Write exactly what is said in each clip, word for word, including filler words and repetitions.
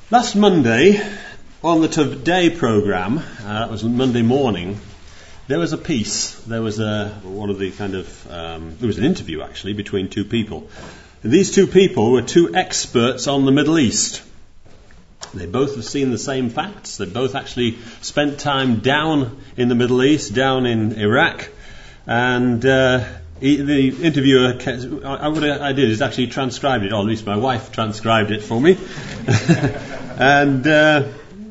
Last Monday, on the Today programme, uh, it was Monday morning, there was a piece, there was a, one of the kind of, um, there was an interview actually between two people. And these two people were two experts on the Middle East. They both have seen the same facts. They both actually spent time down in the Middle East, down in Iraq. And uh, he, the interviewer, I, what I did is actually transcribed it, or at least my wife transcribed it for me. and uh,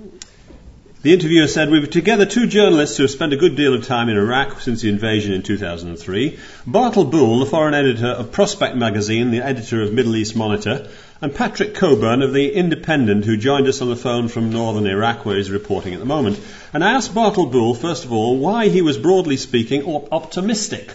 the interviewer said, "We were together two journalists who have spent a good deal of time in Iraq since the invasion in two thousand three. Bartle Bull, the foreign editor of Prospect magazine, the editor of Middle East Monitor, and Patrick Coburn of The Independent, who joined us on the phone from northern Iraq, where he's reporting at the moment. And I asked Bartle Bull, first of all, why he was, broadly speaking, op- optimistic.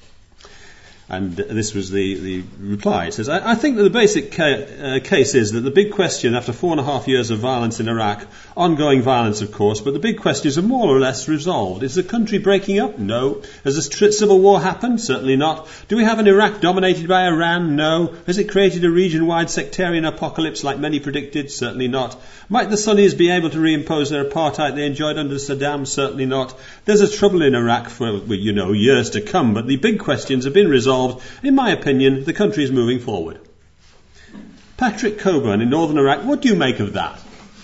And this was the, the reply. It says, I, I think that the basic ca- uh, case is that the big question, after four and a half years of violence in Iraq, ongoing violence, of course, but the big questions are more or less resolved. Is the country breaking up? No. Has a tr- civil war happened? Certainly not. Do we have an Iraq dominated by Iran? No. Has it created a region-wide sectarian apocalypse like many predicted? Certainly not. Might the Sunnis be able to reimpose their apartheid they enjoyed under Saddam? Certainly not. There's a trouble in Iraq for, you know, years to come, but the big questions have been resolved. In my opinion, the country is moving forward. Patrick Coburn in northern Iraq, what do you make of that?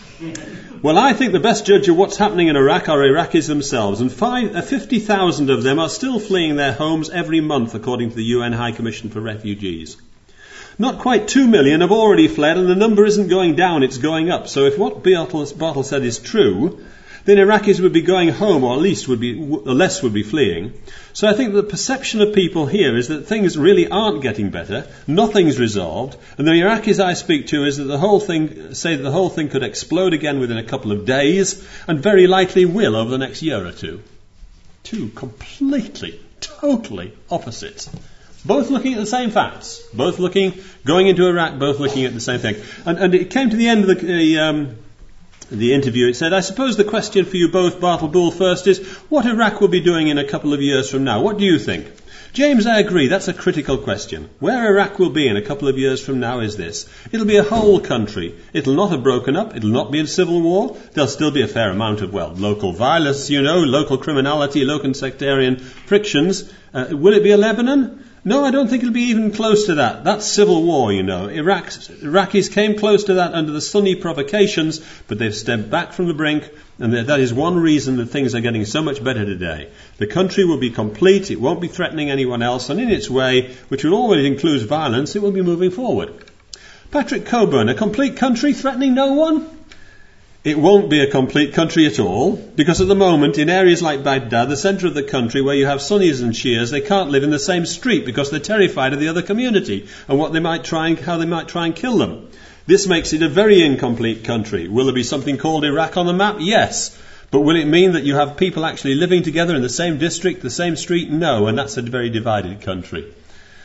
Well, I think the best judge of what's happening in Iraq are Iraqis themselves, and five, uh, fifty thousand of them are still fleeing their homes every month, according to the U N High Commission for Refugees. Not quite two million have already fled, and the number isn't going down, it's going up. So if what Bartle said is true, then Iraqis would be going home, or at least would be, less would be fleeing. So I think the perception of people here is that things really aren't getting better, nothing's resolved, and the Iraqis I speak to is that the whole thing, say that the whole thing could explode again within a couple of days, and very likely will over the next year or two. Two completely, totally opposites. Both looking at the same facts, both looking, going into Iraq, both looking at the same thing. And, and it came to the end of the, the um, The interview, it said, I suppose the question for you both, Bartle Bull, first is, what Iraq will be doing in a couple of years from now? What do you think? James, I agree, that's a critical question. Where Iraq will be in a couple of years from now is this. It'll be a whole country. It'll not have broken up. It'll not be in civil war. There'll still be a fair amount of, well, local violence, you know, local criminality, local sectarian frictions. Uh, will it be a Lebanon? No, I don't think it'll be even close to that. That's civil war, you know. Iraq, Iraqis came close to that under the Sunni provocations, but they've stepped back from the brink, and that is one reason that things are getting so much better today. The country will be complete, it won't be threatening anyone else, and in its way, which will always include violence, it will be moving forward. Patrick Coburn, a complete country threatening no one? It won't be a complete country at all, because at the moment, in areas like Baghdad, the centre of the country, where you have Sunnis and Shias, they can't live in the same street because they're terrified of the other community and what they might try and, how they might try and kill them. This makes it a very incomplete country. Will there be something called Iraq on the map? Yes. But will it mean that you have people actually living together in the same district, the same street? No, and that's a very divided country.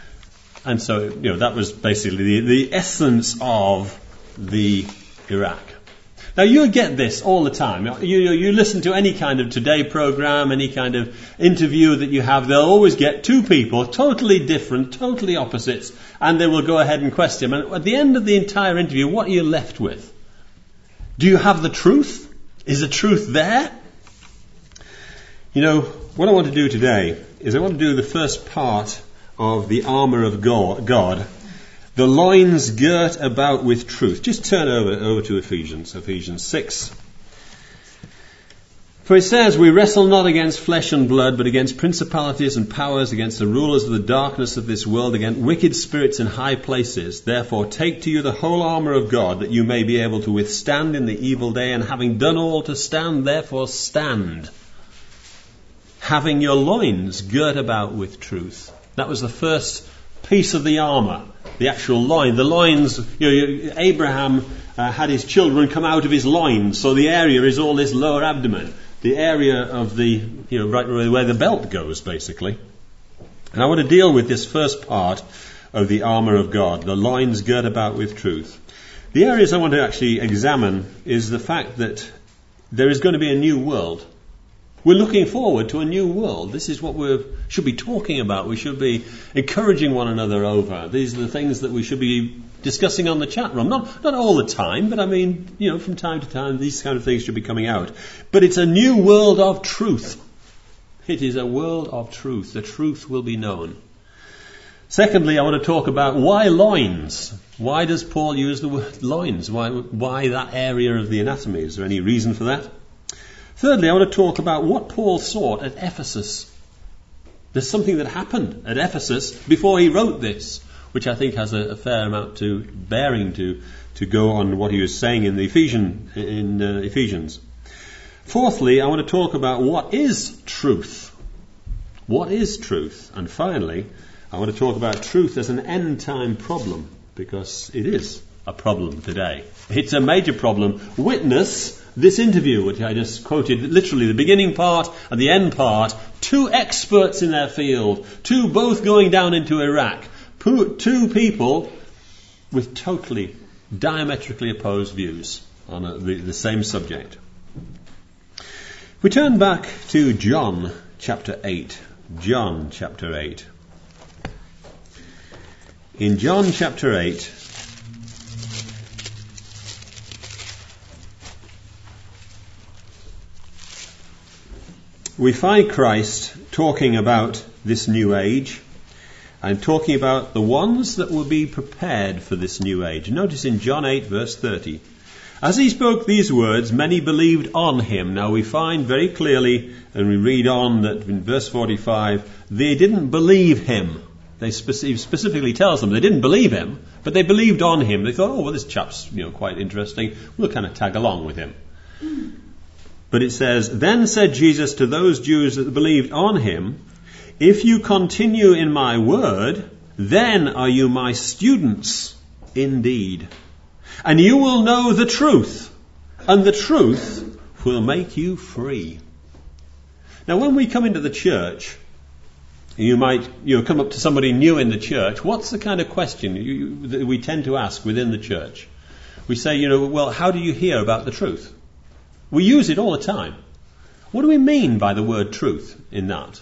And so, you know, that was basically the, the essence of the Iraq. Now, you get this all the time. You, you, you listen to any kind of Today program, any kind of interview that you have, they'll always get two people, totally different, totally opposites, and they will go ahead and question. And at the end of the entire interview, what are you left with? Do you have the truth? Is the truth there? You know, what I want to do today is I want to do the first part of the armour of God. The loins girt about with truth. Just turn over, over to Ephesians, Ephesians six. For it says, we wrestle not against flesh and blood, but against principalities and powers, against the rulers of the darkness of this world, against wicked spirits in high places. Therefore take to you the whole armour of God, that you may be able to withstand in the evil day, and having done all to stand, therefore stand. Having your loins girt about with truth. That was the first piece of the armour. The actual loin, the loins, you know, Abraham uh, had his children come out of his loins, so the area is all this lower abdomen, the area of the, you know, right where the belt goes, basically. And I want to deal with this first part of the armour of God, the loins girt about with truth. The areas I want to actually examine is the fact that there is going to be a new world. We're looking forward to a new world. This is what we should be talking about. We should be encouraging one another over. These are the things that we should be discussing on the chat room. Not not all the time, but I mean, you know, from time to time, these kind of things should be coming out. But it's a new world of truth. It is a world of truth. The truth will be known. Secondly, I want to talk about why loins. Why does Paul use the word loins? Why, why that area of the anatomy? Is there any reason for that? Thirdly, I want to talk about what Paul sought at Ephesus. There's something that happened at Ephesus before he wrote this, which I think has a, a fair amount to bearing to to go on what he was saying in the Ephesian in uh, Ephesians. Fourthly, I want to talk about what is truth. What is truth? And finally, I want to talk about truth as an end-time problem, because it is a problem today. It's a major problem. Witness this interview, which I just quoted, literally the beginning part and the end part, two experts in their field, two both going down into Iraq, two people with totally diametrically opposed views on a, the, the same subject. We turn back to John chapter eight. John chapter eight. In John chapter eight, we find Christ talking about this new age and talking about the ones that will be prepared for this new age. Notice in John eight verse thirty, as he spoke these words, many believed on him. Now we find very clearly, and we read on, that in verse forty-five, they didn't believe him. They speci- specifically tells them they didn't believe him, but they believed on him. They thought, oh, well, this chap's, you know, quite interesting. We'll kind of tag along with him. But it says, then said Jesus to those Jews that believed on him, if you continue in my word, then are you my students indeed. And you will know the truth, and the truth will make you free. Now, when we come into the church, you might you know, come up to somebody new in the church. What's the kind of question you, you, that we tend to ask within the church? We say, you know, well, how do you hear about the truth? We use it all the time. What do we mean by the word truth in that?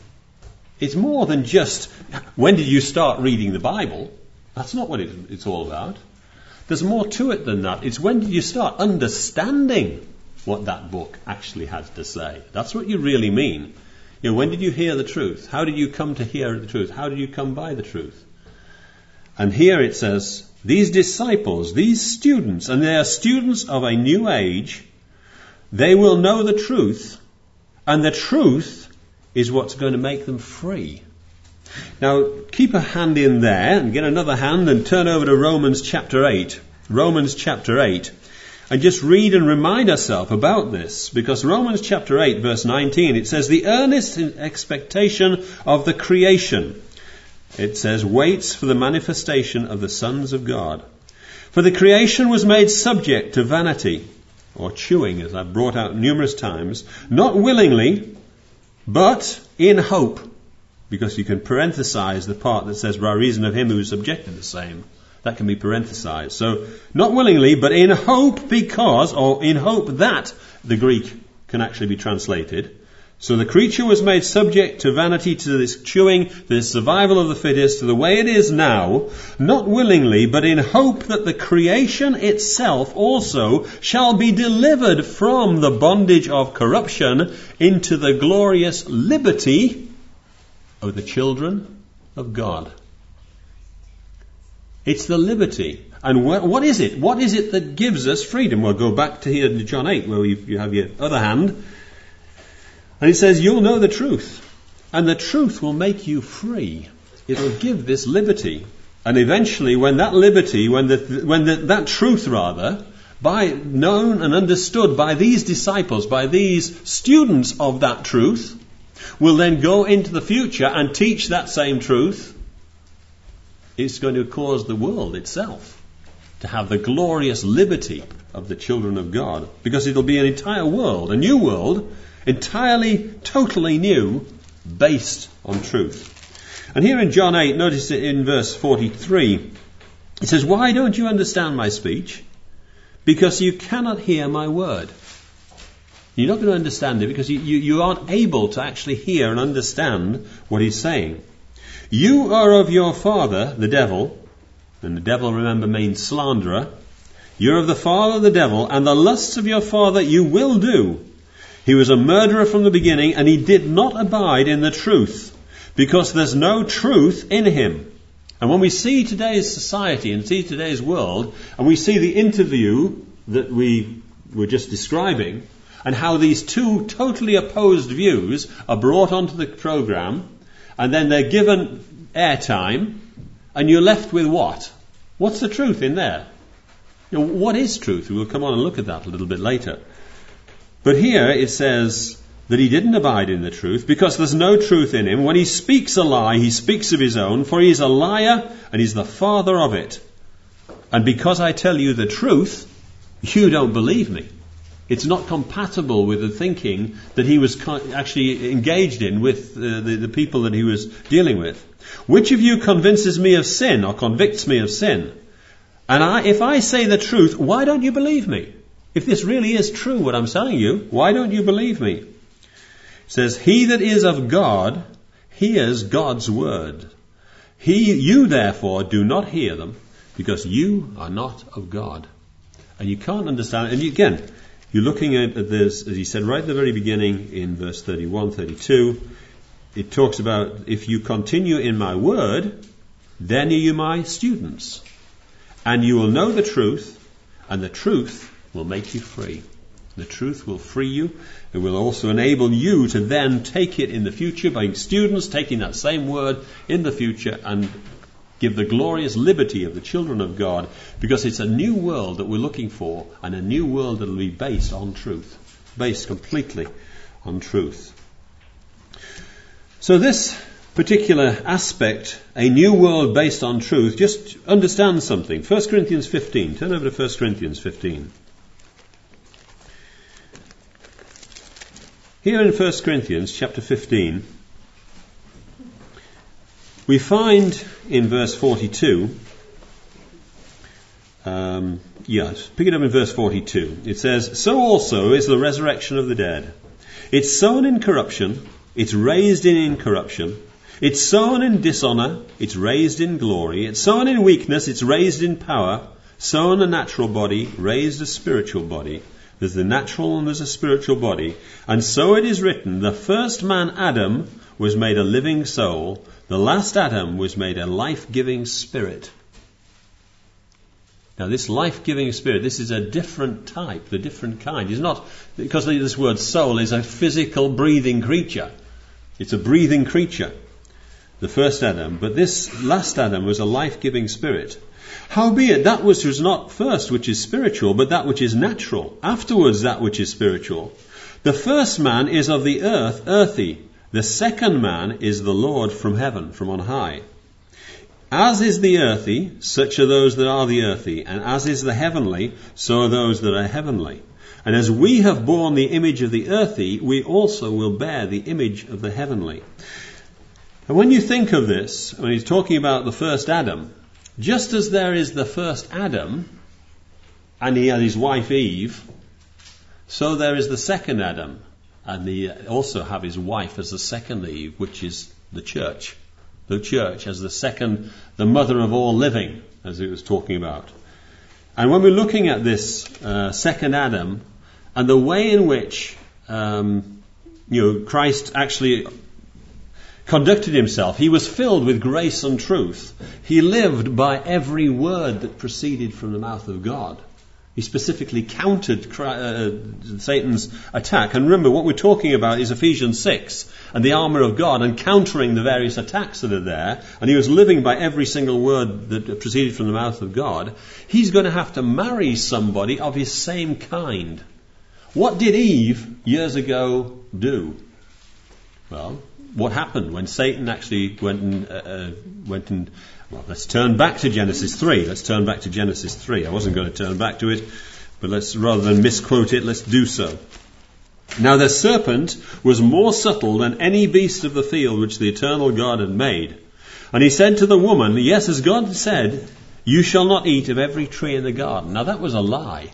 It's more than just, when did you start reading the Bible? That's not what it, it's all about. There's more to it than that. It's when did you start understanding what that book actually has to say? That's what you really mean. You know, when did you hear the truth? How did you come to hear the truth? How did you come by the truth? And here it says, these disciples, these students, and they are students of a new age, they will know the truth, and the truth is what's going to make them free. Now, keep a hand in there and get another hand and turn over to Romans chapter eight. Romans chapter eight. And just read and remind ourselves about this, because Romans chapter eight verse nineteen, it says, the earnest expectation of the creation, it says, waits for the manifestation of the sons of God. For the creation was made subject to vanity, or chewing, as I've brought out numerous times, not willingly, but in hope. Because you can parenthesize the part that says, by reason of him who is subjected the same. That can be parenthesized. So, not willingly, but in hope because, or in hope that, the Greek can actually be translated. So the creature was made subject to vanity, to this chewing, to this survival of the fittest, to the way it is now, not willingly, but in hope that the creation itself also shall be delivered from the bondage of corruption into the glorious liberty of the children of God. It's the liberty. And wh- what is it? What is it that gives us freedom? We'll go back to here to John eight, where you have your other hand. And it says, you'll know the truth. And the truth will make you free. It'll give this liberty. And eventually, when that liberty, when the, when the, that truth rather, by known and understood by these disciples, by these students of that truth, will then go into the future and teach that same truth, it's going to cause the world itself to have the glorious liberty of the children of God. Because it'll be an entire world, a new world, entirely, totally new, based on truth. And here in John eight, notice it in verse forty-three. It says, why don't you understand my speech? Because you cannot hear my word. You're not going to understand it because you, you, you aren't able to actually hear and understand what he's saying. You are of your father, the devil, And the devil, remember, means slanderer. You're of the father of the devil, and the lusts of your father you will do. He was a murderer from the beginning, and he did not abide in the truth, because there's no truth in him. And when we see today's society and see today's world, and we see the interview that we were just describing, and how these two totally opposed views are brought onto the program, and then they're given airtime, and you're left with what? What's the truth in there? You know, what is truth? We'll come on and look at that a little bit later. But here it says that he didn't abide in the truth because there's no truth in him. When he speaks a lie, he speaks of his own, for he's a liar and he's the father of it. And because I tell you the truth, you don't believe me. It's not compatible with the thinking that he was actually engaged in with the, the, the people that he was dealing with. Which of you convinces me of sin or convicts me of sin? And I, if I say the truth, why don't you believe me? If this really is true, what I'm telling you, why don't you believe me? It says, he that is of God hears God's word. He, you therefore do not hear them, because you are not of God. And you can't understand it. And you, again, you're looking at, at this, as he said right at the very beginning in verse thirty-one, thirty-two, it talks about, if you continue in my word, then are you my students. And you will know the truth, and the truth will make you free. The truth will free you. It will also enable you to then take it in the future, being students, taking that same word in the future and give the glorious liberty of the children of God, because it's a new world that we're looking for, and a new world that will be based on truth, based completely on truth. So this particular aspect, a new world based on truth, just understand something. First Corinthians fifteen. Turn over to First Corinthians fifteen. Here in First Corinthians chapter fifteen, we find in verse forty-two, um, yes, pick it up in verse forty-two. It says, so also is the resurrection of the dead. It's sown in corruption, it's raised in incorruption. It's sown in dishonour, it's raised in glory. It's sown in weakness, it's raised in power. Sown a natural body, raised a spiritual body. There's the natural and there's a spiritual body. And so it is written, the first man, Adam, was made a living soul. The last Adam was made a life-giving spirit. Now this life-giving spirit, this is a different type, a different kind. It's not, because this word soul is a physical breathing creature. It's a breathing creature, the first Adam. But this last Adam was a life-giving spirit. Howbeit, that which was not first which is spiritual, but that which is natural. Afterwards, that which is spiritual. The first man is of the earth, earthy. The second man is the Lord from heaven, from on high. As is the earthy, such are those that are the earthy. And as is the heavenly, so are those that are heavenly. And as we have borne the image of the earthy, we also will bear the image of the heavenly. And when you think of this, when he's talking about the first Adam, just as there is the first Adam, and he had his wife Eve, so there is the second Adam, and he also have his wife as the second Eve, which is the church. The church as the second, the mother of all living, as it was talking about. And when we're looking at this uh, second Adam, and the way in which um, you know Christ actually conducted himself, he was filled with grace and truth. He lived by every word that proceeded from the mouth of God. He specifically countered uh, Satan's attack. And remember, what we're talking about is Ephesians six and the armour of God and countering the various attacks that are there. And he was living by every single word that proceeded from the mouth of God. He's going to have to marry somebody of his same kind. What did Eve years ago do? Well, what happened when Satan actually went and uh, went and well, let's turn back to Genesis three. Let's turn back to Genesis three. I wasn't going to turn back to it, but let's, rather than misquote it, let's do so. Now the serpent was more subtle than any beast of the field which the eternal God had made. And he said to the woman, yes, as God said, you shall not eat of every tree in the garden. Now that was a lie.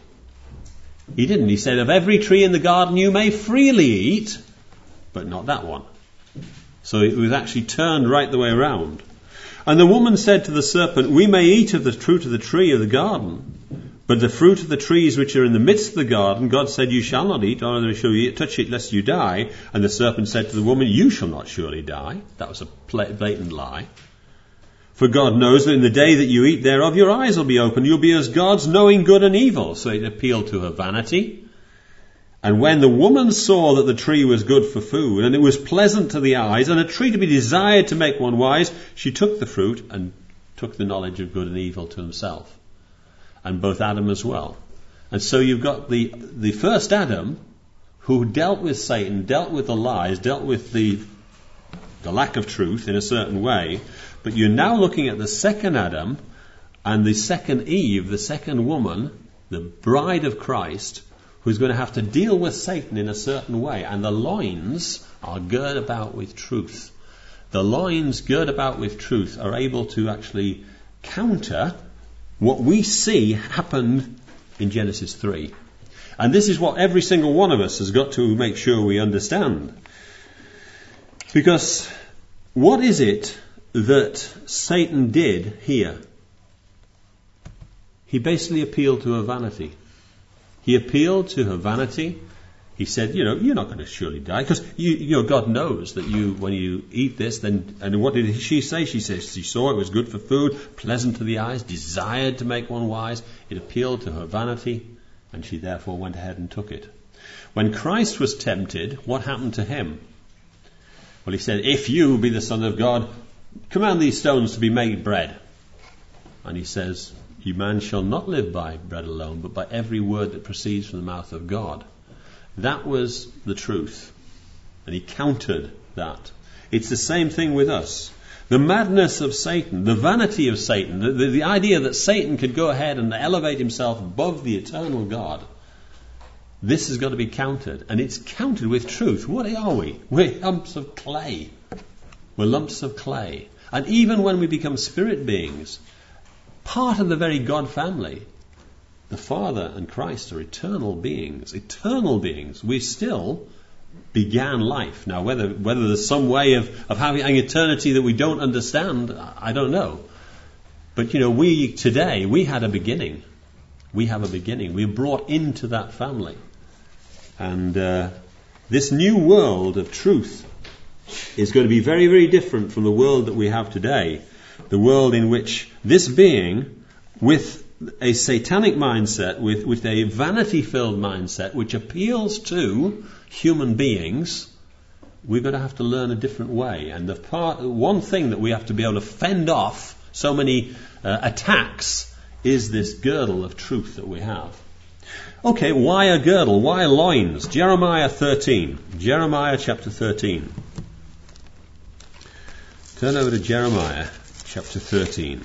He didn't. He said, of every tree in the garden you may freely eat, but not that one. So it was actually turned right the way around. And the woman said to the serpent, we may eat of the fruit of the tree of the garden, but the fruit of the trees which are in the midst of the garden, God said, you shall not eat, or shall you touch it, lest you die. And the serpent said to the woman, you shall not surely die. That was a blatant lie. For God knows that in the day that you eat thereof, your eyes will be opened. You'll be as gods, knowing good and evil. So it appealed to her vanity. And when the woman saw that the tree was good for food, and it was pleasant to the eyes, and a tree to be desired to make one wise, she took the fruit and took the knowledge of good and evil to himself. And both Adam as well. And so you've got the, the first Adam, who dealt with Satan, dealt with the lies, dealt with the, the lack of truth in a certain way. But you're now looking at the second Adam and the second Eve, the second woman, the bride of Christ, who's going to have to deal with Satan in a certain way. And the loins are girt about with truth. The loins girt about with truth are able to actually counter what we see happened in Genesis three. And this is what every single one of us has got to make sure we understand. Because what is it that Satan did here? He basically appealed to her vanity. He appealed to her vanity. He said, you know, you're not going to surely die, because you, you know, God knows that you, when you eat this, then, and what did she say? She says she saw it was good for food, pleasant to the eyes, desired to make one wise. It appealed to her vanity, and she therefore went ahead and took it. When Christ was tempted, what happened to him? Well, he said, if you be the Son of God, command these stones to be made bread. And he says, you man shall not live by bread alone, but by every word that proceeds from the mouth of God. That was the truth. And he countered that. It's the same thing with us. The madness of Satan, the vanity of Satan, the, the, the idea that Satan could go ahead and elevate himself above the eternal God, this has got to be countered. And it's countered with truth. What are we? We're lumps of clay. We're lumps of clay. And even when we become spirit beings, part of the very God family, the Father and Christ are eternal beings. Eternal beings. We still began life. Now, whether whether there's some way of, of having an eternity that we don't understand, I don't know. But, you know, we today, we had a beginning. We have a beginning. We're brought into that family. And uh, this new world of truth is going to be very, very different from the world that we have today. The world in which this being, with a satanic mindset, with, with a vanity-filled mindset, which appeals to human beings, we're going to have to learn a different way. And the part, one thing that we have to be able to fend off so many uh, attacks is this girdle of truth that we have. Okay, why a girdle? Why loins? Jeremiah thirteen. Jeremiah chapter thirteen. Turn over to Jeremiah chapter thirteen.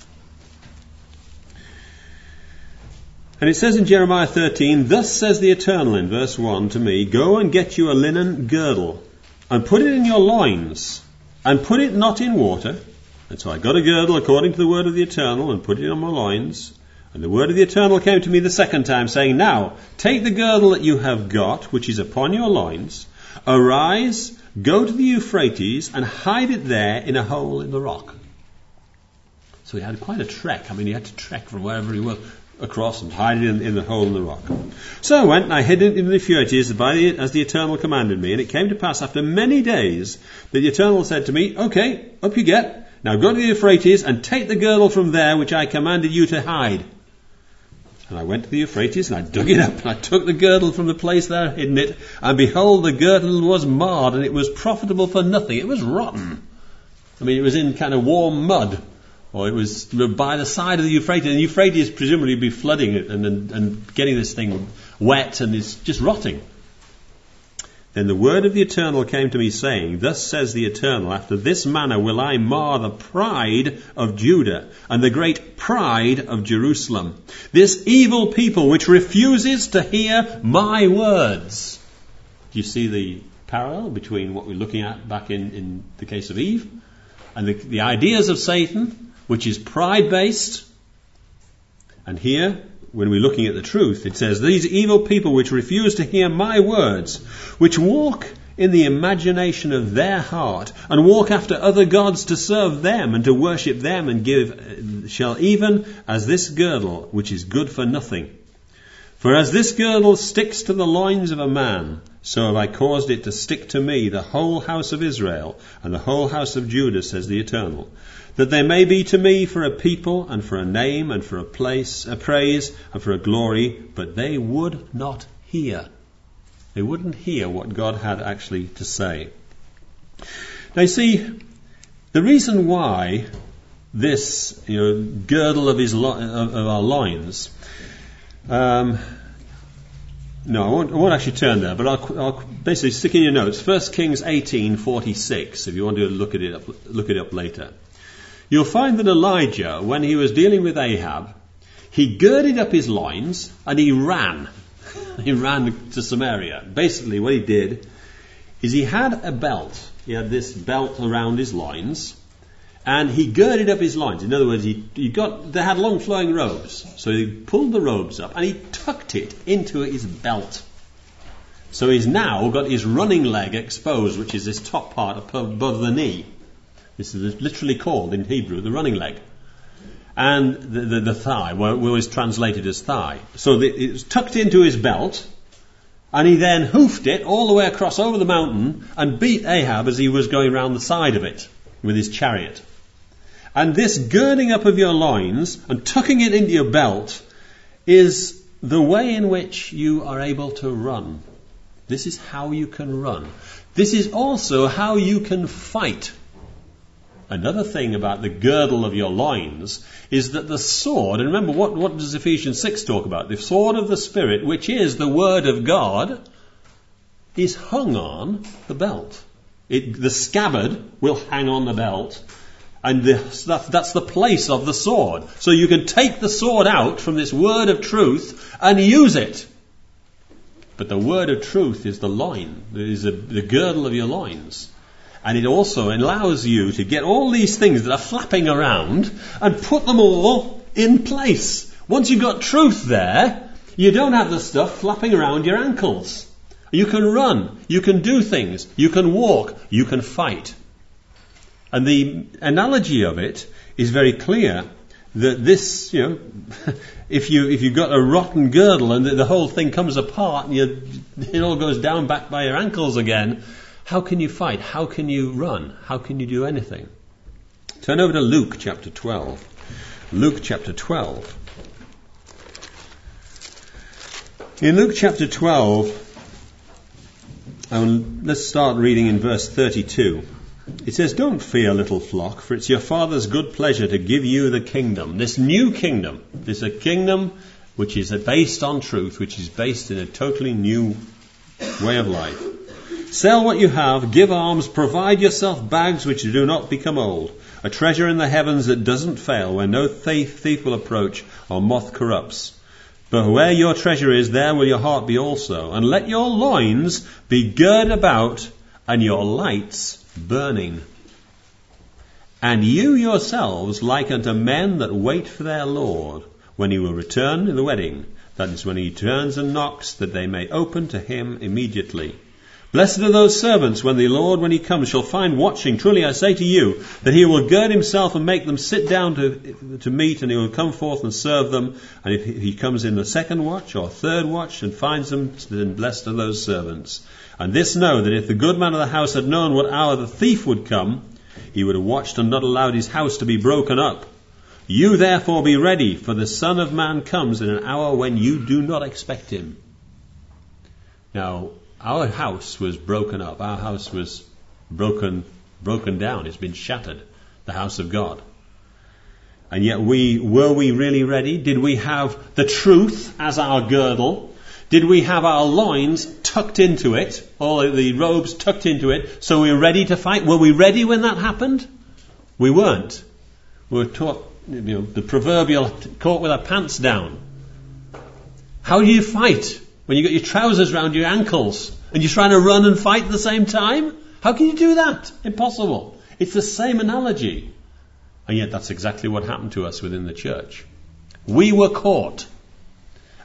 And it says in Jeremiah thirteen, thus says the Eternal in verse one to me, go and get you a linen girdle, and put it in your loins, and put it not in water. And so I got a girdle according to the word of the Eternal, and put it on my loins. And the word of the Eternal came to me the second time, saying, now take the girdle that you have got, which is upon your loins, arise, go to the Euphrates, and hide it there in a hole in the rock. So he had quite a trek. I mean, he had to trek from wherever he was across and hide it in, in the hole in the rock. So I went and I hid it in the Euphrates by the, as the Eternal commanded me. And it came to pass after many days that the Eternal said to me, okay, up you get. Now go to the Euphrates and take the girdle from there which I commanded you to hide. And I went to the Euphrates and I dug it up and I took the girdle from the place there and hidden it. And behold, the girdle was marred and it was profitable for nothing. It was rotten. I mean, it was in kind of warm mud. Or it was by the side of the Euphrates. And the Euphrates presumably be flooding it and, and, and getting this thing wet, and it's just rotting. Then the word of the Eternal came to me, saying, thus says the Eternal, after this manner will I mar the pride of Judah and the great pride of Jerusalem. This evil people which refuses to hear my words. Do you see the parallel between what we're looking at back in, in the case of Eve and the, the ideas of Satan, which is pride-based? And here, when we're looking at the truth, it says, these evil people which refuse to hear my words, which walk in the imagination of their heart, and walk after other gods to serve them and to worship them, and give, shall even as this girdle, which is good for nothing. For as this girdle sticks to the loins of a man, so have I caused it to stick to me, the whole house of Israel, and the whole house of Judah, says the Eternal, that they may be to me for a people, and for a name, and for a place, a praise, and for a glory, but they would not hear. They wouldn't hear what God had actually to say. Now you see, the reason why this, you know, girdle of his lo- of, of our loins, um, no, I won't, I won't actually turn there, but I'll, I'll basically stick in your notes. First Kings eighteen forty-six, if you want to look at it up, look it up later. You'll find that Elijah, when he was dealing with Ahab, he girded up his loins and he ran. He ran to Samaria. Basically what he did is he had a belt. He had this belt around his loins, and he girded up his loins. In other words, he, he got, they had long flowing robes. So he pulled the robes up and he tucked it into his belt. So he's now got his running leg exposed, which is this top part above the knee. This is literally called in Hebrew the running leg. And the, the, the thigh, well, we always translate it as thigh. So the, it was tucked into his belt, and he then hoofed it all the way across over the mountain and beat Ahab as he was going round the side of it with his chariot. And this girding up of your loins and tucking it into your belt is the way in which you are able to run. This is how you can run. This is also how you can fight. Another thing about the girdle of your loins is that the sword, and remember, what, what does Ephesians six talk about? The sword of the Spirit, which is the Word of God, is hung on the belt. It, the scabbard will hang on the belt, and the, that, that's the place of the sword. So you can take the sword out from this Word of truth and use it. But the Word of truth is the loin, is the, the girdle of your loins. And it also allows you to get all these things that are flapping around and put them all in place. Once you've got truth there, you don't have the stuff flapping around your ankles. You can run, you can do things, you can walk, you can fight. And the analogy of it is very clear that this, you know, if you if you've got a rotten girdle and the, the whole thing comes apart and you, it all goes down back by your ankles again, how can you fight? How can you run? How can you do anything? Turn over to Luke chapter twelve. Luke chapter twelve. In Luke chapter twelve, um, let's start reading in verse thirty-two. It says, "Don't fear, little flock, for it's your Father's good pleasure to give you the kingdom." This new kingdom. This is a kingdom which is based on truth, which is based in a totally new way of life. "Sell what you have, give alms, provide yourself bags which do not become old, a treasure in the heavens that doesn't fail, where no thief, thief will approach or moth corrupts. But where your treasure is, there will your heart be also. And let your loins be girded about, and your lights burning. And you yourselves like unto men that wait for their Lord, when he will return in the wedding, that is, when he turns and knocks, that they may open to him immediately. Blessed are those servants when the Lord, when he comes, shall find watching. Truly I say to you, that he will gird himself and make them sit down to to meat, and he will come forth and serve them. And if he comes in the second watch or third watch and finds them, then blessed are those servants. And this know, that if the good man of the house had known what hour the thief would come, he would have watched and not allowed his house to be broken up. You therefore be ready, for the Son of Man comes in an hour when you do not expect him." Now, our house was broken up. Our house was broken, broken down. It's been shattered. The house of God. And yet we, were we really ready? Did we have the truth as our girdle? Did we have our loins tucked into it? All the robes tucked into it? So we were ready to fight? Were we ready when that happened? We weren't. We were taught, you know, the proverbial caught with our pants down. How do you fight when you've got your trousers round your ankles and you're trying to run and fight at the same time? How can you do that? Impossible. It's the same analogy. And yet that's exactly what happened to us within the church. We were caught.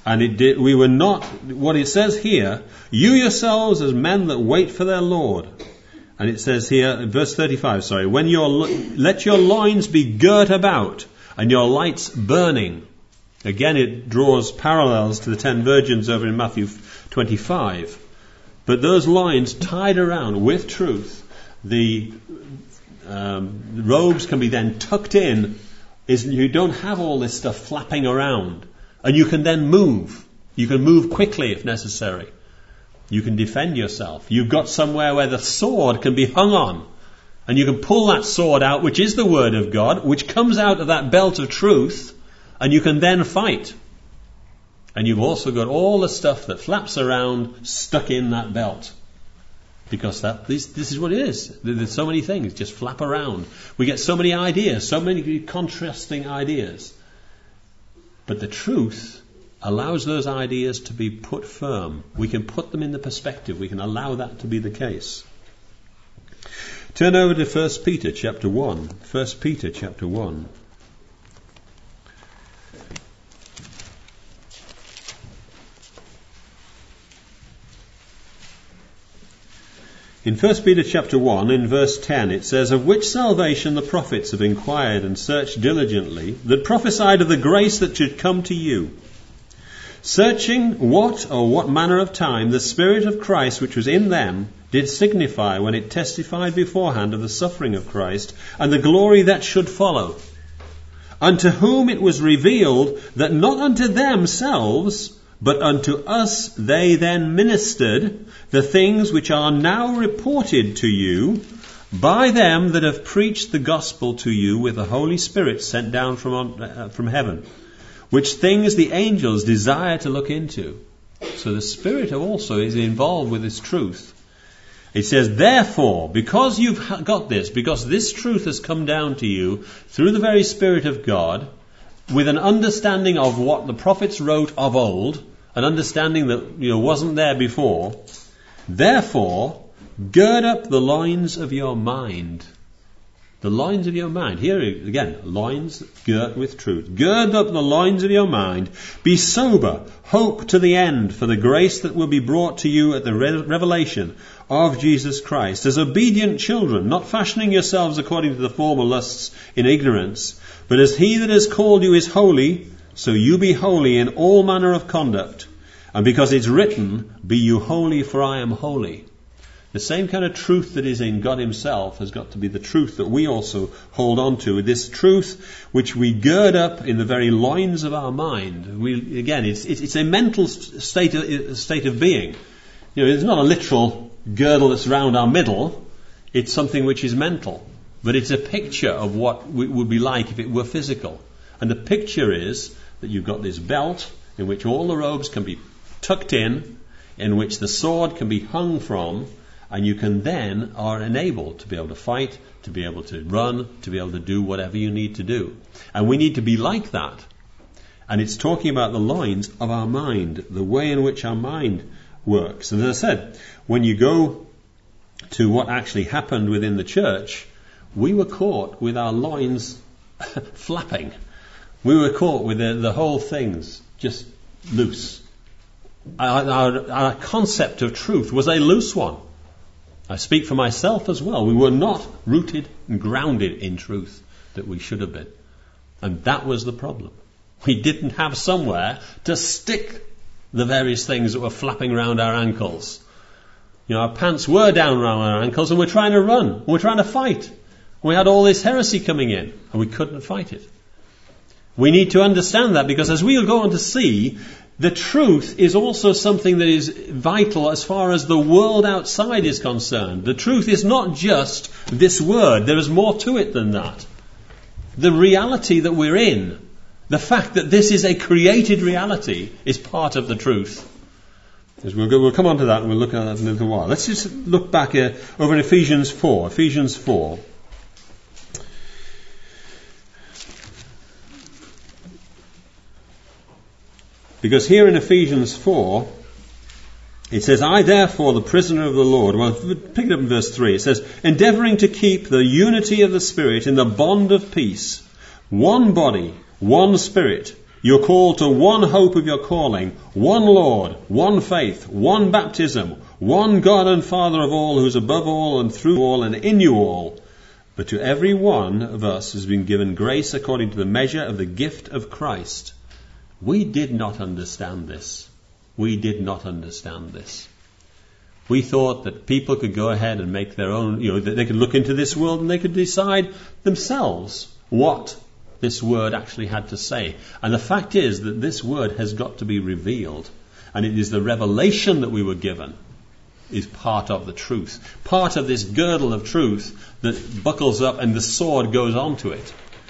And it did, we were not, what it says here, you yourselves as men that wait for their Lord. And it says here, in verse thirty-five, sorry, when your, let your loins be girt about and your lights burning. Again, it draws parallels to the ten virgins over in Matthew twenty-five. But those loins tied around with truth, the um, robes can be then tucked in. Is you don't have all this stuff flapping around. And you can then move. You can move quickly if necessary. You can defend yourself. You've got somewhere where the sword can be hung on. And you can pull that sword out, which is the Word of God, which comes out of that belt of truth, and you can then fight. And you've also got all the stuff that flaps around stuck in that belt. Because that this, this is what it is. There's so many things just flap around. We get so many ideas, so many contrasting ideas. But the truth allows those ideas to be put firm. We can put them in the perspective. We can allow that to be the case. Turn over to First Peter chapter one. First Peter chapter one. In First Peter chapter one, in verse ten, it says, of which salvation the prophets have inquired and searched diligently, that prophesied of the grace that should come to you, searching what or what manner of time the Spirit of Christ which was in them did signify when it testified beforehand of the suffering of Christ and the glory that should follow, unto whom it was revealed that not unto themselves, but unto us they then ministered the things which are now reported to you by them that have preached the gospel to you with the Holy Spirit sent down from on, uh, from heaven, which things the angels desire to look into. So the Spirit also is involved with this truth. It says, therefore, because you've got this, because this truth has come down to you through the very Spirit of God, with an understanding of what the prophets wrote of old, an understanding that you know wasn't there before, therefore, gird up the loins of your mind. The loins of your mind. Here again, loins girt with truth. Gird up the loins of your mind. Be sober. Hope to the end for the grace that will be brought to you at the re- revelation of Jesus Christ. As obedient children, not fashioning yourselves according to the former lusts in ignorance, but as he that has called you is holy, so you be holy in all manner of conduct. And because it's written, be you holy, for I am holy. The same kind of truth that is in God himself has got to be the truth that we also hold on to. This truth which we gird up in the very loins of our mind. We, again, it's, it's a mental state of, state of being. You know, it's not a literal girdle that's around our middle. It's something which is mental. But it's a picture of what it would be like if it were physical. And the picture is that you've got this belt in which all the robes can be tucked in, in which the sword can be hung from, and you can then are enabled to be able to fight, to be able to run, to be able to do whatever you need to do. And we need to be like that. And it's talking about the loins of our mind, the way in which our mind works. And as I said, when you go to what actually happened within the church, we were caught with our loins flapping. We were caught with the, the whole things just loose. Our, our, our concept of truth was a loose one. I speak for myself as well. We were not rooted and grounded in truth that we should have been. And that was the problem. We didn't have somewhere to stick the various things that were flapping around our ankles. You know, our pants were down around our ankles and we're trying to run. We're trying to fight. We had all this heresy coming in and we couldn't fight it. We need to understand that, because as we'll go on to see, the truth is also something that is vital as far as the world outside is concerned. The truth is not just this word. There is more to it than that. The reality that we're in, the fact that this is a created reality, is part of the truth. As we'll, go, we'll come on to that and we'll look at that in a little while. Let's just look back uh, over in Ephesians four. Ephesians four. Because here in Ephesians four, it says, I therefore, the prisoner of the Lord, well, pick it up in verse three, it says, endeavouring to keep the unity of the Spirit in the bond of peace, one body, one Spirit, You're called to one hope of your calling, one Lord, one faith, one baptism, one God and Father of all, who is above all and through all and in you all. But to every one of us has been given grace according to the measure of the gift of Christ. We did not understand this. We did not understand this. We thought that people could go ahead and make their own, you know, that they could look into this world and they could decide themselves what this word actually had to say. And the fact is that this word has got to be revealed. And it is the revelation that we were given is part of the truth. Part of this girdle of truth that buckles up and the sword goes onto it.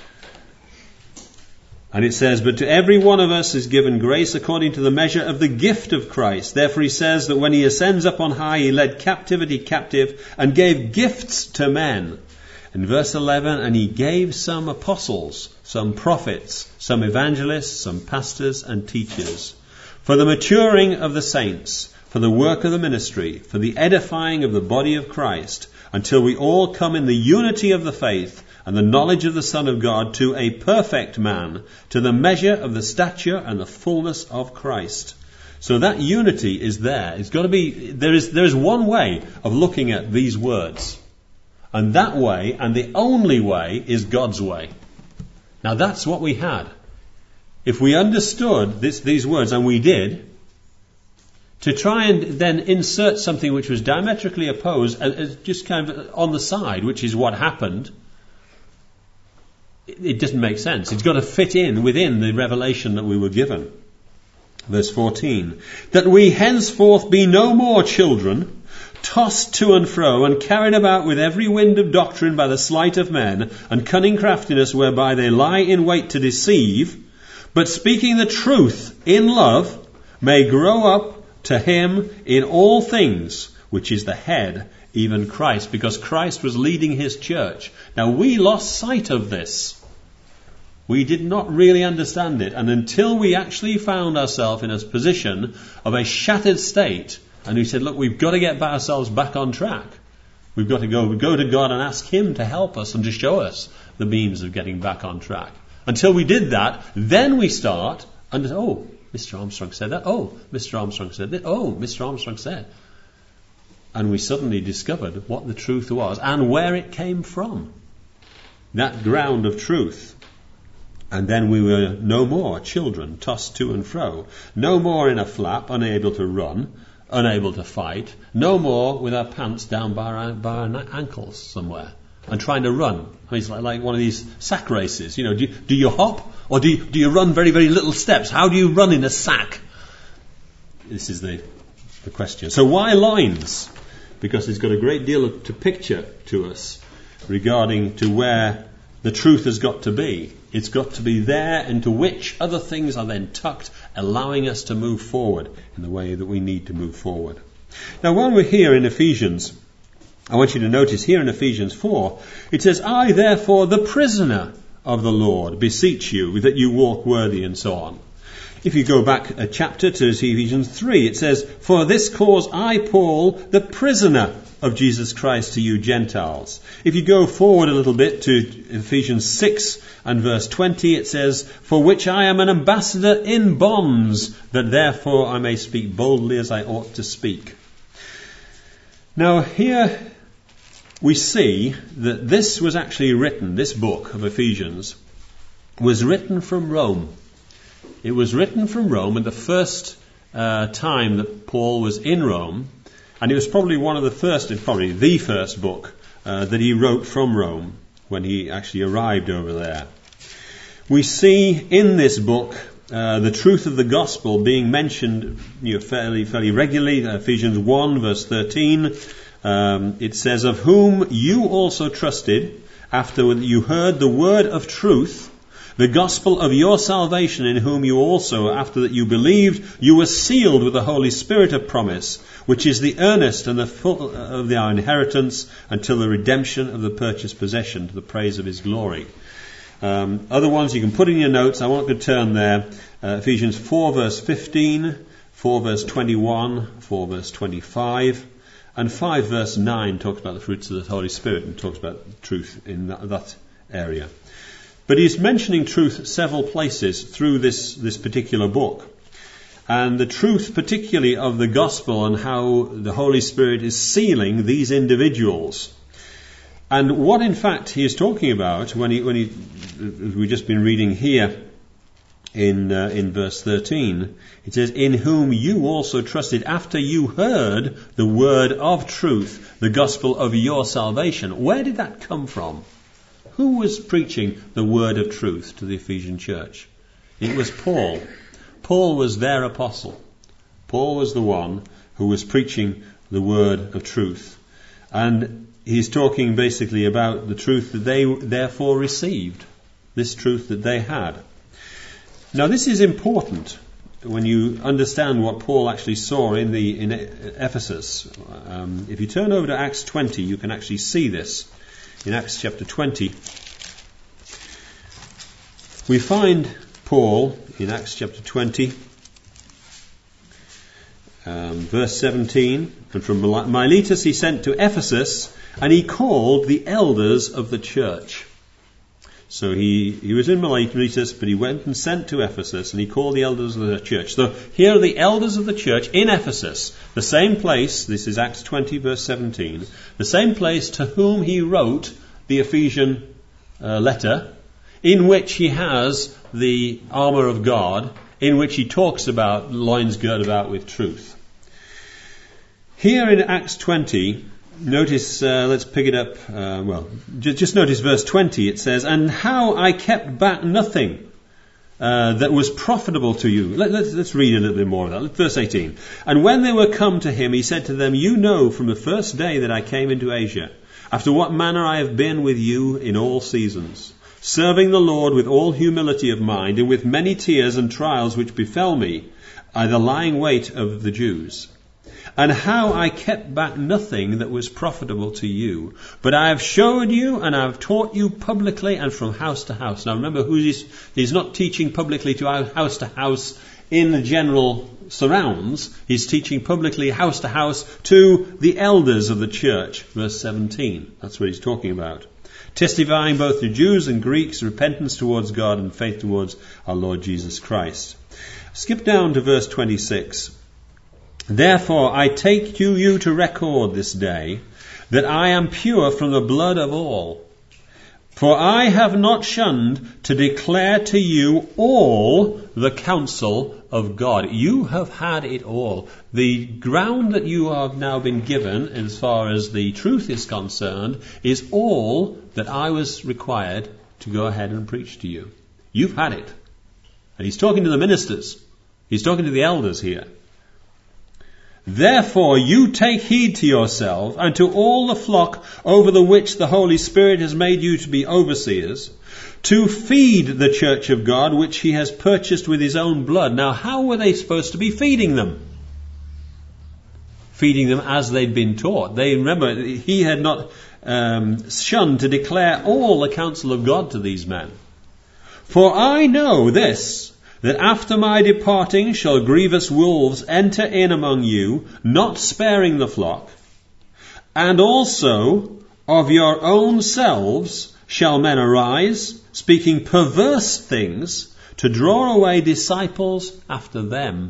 And it says, but to every one of us is given grace according to the measure of the gift of Christ. Therefore he says that when he ascends up on high, he led captivity captive and gave gifts to men. In verse eleven, and he gave some apostles, some prophets, some evangelists, some pastors and teachers, for the maturing of the saints, for the work of the ministry, for the edifying of the body of Christ, until we all come in the unity of the faith and the knowledge of the Son of God, to a perfect man, to the measure of the stature and the fullness of Christ. So that unity is there. It's got to be, there is, there is one way of looking at these words. And that way, and the only way, is God's way. Now that's what we had. If we understood this, these words, and we did, to try and then insert something which was diametrically opposed, as just kind of on the side, which is what happened, it doesn't make sense. It's got to fit in within the revelation that we were given. Verse fourteen, that we henceforth be no more children, tossed to and fro, and carried about with every wind of doctrine by the sleight of men, and cunning craftiness whereby they lie in wait to deceive, but speaking the truth in love, may grow up to him in all things, which is the head, even Christ, because Christ was leading his church. Now we lost sight of this. We did not really understand it. And until we actually found ourselves in a position of a shattered state, and we said, look, we've got to get ourselves back on track. We've got to go, go to God and ask him to help us and to show us the means of getting back on track. Until we did that, then we start, and oh, Mister Armstrong said that. Oh, Mister Armstrong said that. Oh, Mister Armstrong said. And we suddenly discovered what the truth was and where it came from. That ground of truth. And then we were no more children, tossed to and fro. No more in a flap, unable to run, unable to fight. No more with our pants down by our, by our ankles somewhere and trying to run. I mean, it's like, like one of these sack races. You know, do you, do you hop or do you, do you run very, very little steps? How do you run in a sack? This is the, the question. So why loins? Because it's got a great deal of, to picture to us regarding to where the truth has got to be. It's got to be there, into which other things are then tucked, allowing us to move forward in the way that we need to move forward. Now, while we're here in Ephesians, I want you to notice here in Ephesians four, it says, I therefore, the prisoner of the Lord, beseech you that you walk worthy, and so on. If you go back a chapter to Ephesians three, it says, for this cause I, Paul, the prisoner of Jesus Christ, to you Gentiles. If you go forward a little bit to Ephesians six and verse twenty, it says, for which I am an ambassador in bonds, that therefore I may speak boldly as I ought to speak. Now here we see that this was actually written, this book of Ephesians was written from Rome. It was written from Rome, and the first uh, time that Paul was in Rome, and it was probably one of the first, and probably the first book uh, that he wrote from Rome when he actually arrived over there. We see in this book uh, the truth of the gospel being mentioned, you know, fairly, fairly regularly. Ephesians one verse thirteen, um, it says, of whom you also trusted after you heard the word of truth, the gospel of your salvation, in whom you also, after that you believed, you were sealed with the Holy Spirit of promise, which is the earnest and the full of our inheritance until the redemption of the purchased possession, to the praise of his glory. Um, other ones you can put in your notes. I want to turn there. Uh, Ephesians four verse fifteen, four verse twenty-one, four verse twenty-five, and five verse nine talks about the fruits of the Holy Spirit and talks about truth in that, that area. But he's mentioning truth several places through this, this particular book. And the truth particularly of the gospel and how the Holy Spirit is sealing these individuals. And what in fact he is talking about when he, when he, we've just been reading here in, uh, in verse thirteen, it says, in whom you also trusted after you heard the word of truth, the gospel of your salvation. Where did that come from? Who was preaching the word of truth to the Ephesian church? It was Paul. Paul was their apostle. Paul was the one who was preaching the word of truth. And he's talking basically about the truth that they therefore received, this truth that they had. Now this is important when you understand what Paul actually saw in the in Ephesus. Um, if you turn over to Acts twenty, you can actually see this. In Acts chapter twenty, we find Paul in Acts chapter twenty, um, verse seventeen, and from Miletus he sent to Ephesus, and he called the elders of the church. So he, he was in Miletus, but he went and sent to Ephesus, and he called the elders of the church. So here are the elders of the church in Ephesus, the same place, this is Acts twenty verse seventeen, the same place to whom he wrote the Ephesian uh, letter, in which he has the armour of God, in which he talks about loins girt about with truth. Here in Acts twenty, notice, uh, let's pick it up, uh, well, just, just notice verse twenty, it says, and how I kept back nothing uh, that was profitable to you. Let, let's, let's read a little bit more of that. Verse eighteen, and when they were come to him, he said to them, you know from the first day that I came into Asia, after what manner I have been with you in all seasons, serving the Lord with all humility of mind, and with many tears and trials which befell me, by the lying wait of the Jews. And how I kept back nothing that was profitable to you, but I have showed you and I have taught you publicly and from house to house. Now remember, who he's, he's not teaching publicly to house to house in the general surrounds. He's teaching publicly house to house to the elders of the church. Verse seventeen, that's what he's talking about. Testifying both to Jews and Greeks repentance towards God and faith towards our Lord Jesus Christ. Skip down to verse twenty-six. Therefore I take to you to record this day that I am pure from the blood of all. For I have not shunned to declare to you all the counsel of God. You have had it all. The ground that you have now been given, as far as the truth is concerned, is all that I was required to go ahead and preach to you. You've had it. And he's talking to the ministers. He's talking to the elders here. Therefore you take heed to yourself and to all the flock over the which the Holy Spirit has made you to be overseers, to feed the church of God which he has purchased with his own blood. Now how were they supposed to be feeding them? Feeding them as they'd been taught. They remember he had not um, shunned to declare all the counsel of God to these men. For I know this, that after my departing shall grievous wolves enter in among you, not sparing the flock. And also of your own selves shall men arise, speaking perverse things, to draw away disciples after them.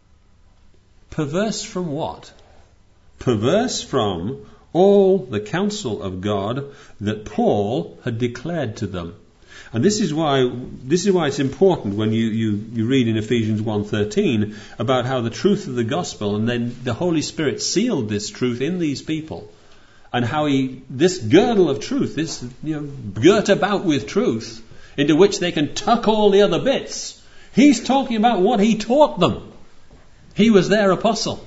Perverse from what? Perverse from all the counsel of God that Paul had declared to them. And this is why this is why it's important when you, you, you read in Ephesians one thirteen about how the truth of the gospel, and then the Holy Spirit sealed this truth in these people, and how he this girdle of truth, this you know girt about with truth, into which they can tuck all the other bits. He's talking about what he taught them. He was their apostle.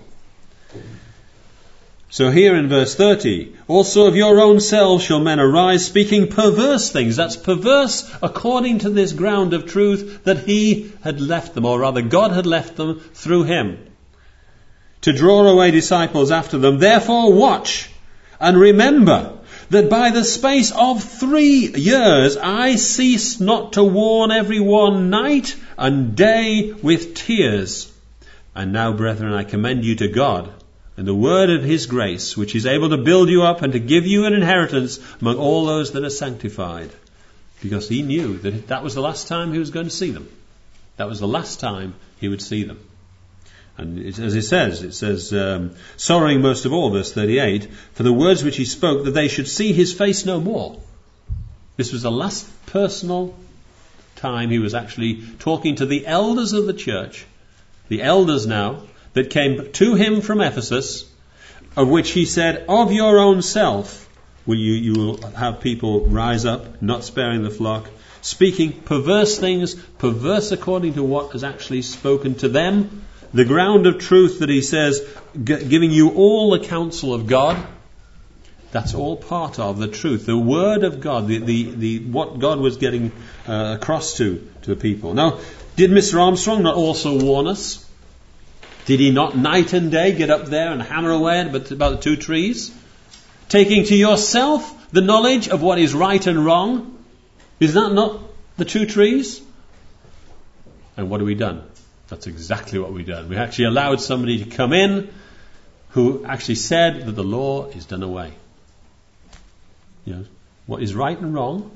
So here in verse thirty, also of your own selves shall men arise, speaking perverse things. That's perverse according to this ground of truth that he had left them, or rather God had left them through him, to draw away disciples after them. Therefore watch and remember that by the space of three years I cease not to warn every one night and day with tears. And now, brethren, I commend you to God and the word of his grace, which is able to build you up and to give you an inheritance among all those that are sanctified. because he knew that that was the last time he was going to see them. That was the last time he would see them. And it, as it says, it says, um, sorrowing most of all, verse thirty-eight, for the words which he spoke, that they should see his face no more. This was the last personal time he was actually talking to the elders of the church, the elders now, that came to him from Ephesus, of which he said, of your own self will you, you will have people rise up, not sparing the flock, speaking perverse things, perverse according to what is actually spoken to them. The ground of truth that he says, g- giving you all the counsel of God, that's all part of the truth, the word of God, the, the, the what God was getting uh, across to, to the people. Now, did Mister Armstrong not also warn us? Did he not night and day get up there and hammer away about the two trees? Taking to yourself the knowledge of what is right and wrong. Is that not the two trees? And what have we done? That's exactly what we've done. We actually allowed somebody to come in who actually said that the law is done away. You know, what is right and wrong.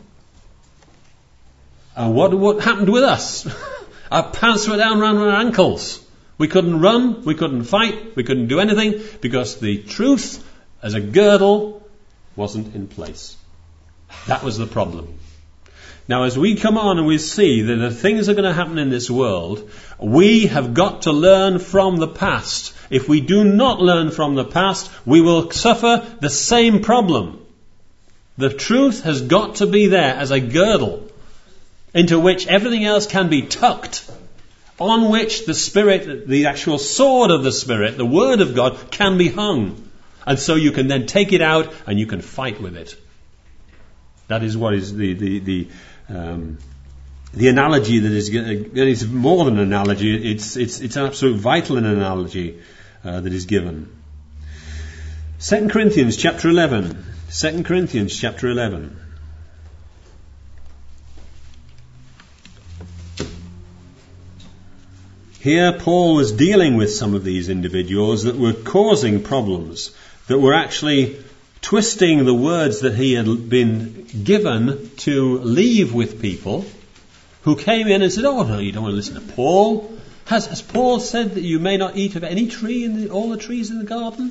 And what, what happened with us? Our pants were down around our ankles. We couldn't run, we couldn't fight, we couldn't do anything because the truth as a girdle wasn't in place. That was the problem. Now, as we come on and we see that the things are going to happen in this world, we have got to learn from the past. If we do not learn from the past, we will suffer the same problem. The truth has got to be there as a girdle into which everything else can be tucked, on which the Spirit, the actual sword of the Spirit, the Word of God, can be hung. And so you can then take it out and you can fight with it. That is what is the the the, um, the analogy that is it is more than an analogy. It's it's it's an absolute vital analogy uh, that is given. Second Corinthians chapter eleven. Second Corinthians chapter eleven. Here Paul was dealing with some of these individuals that were causing problems, that were actually twisting the words that he had been given to leave with people who came in and said, oh no, you don't want to listen to Paul. Has, has Paul said that you may not eat of any tree in the, all the trees in the garden?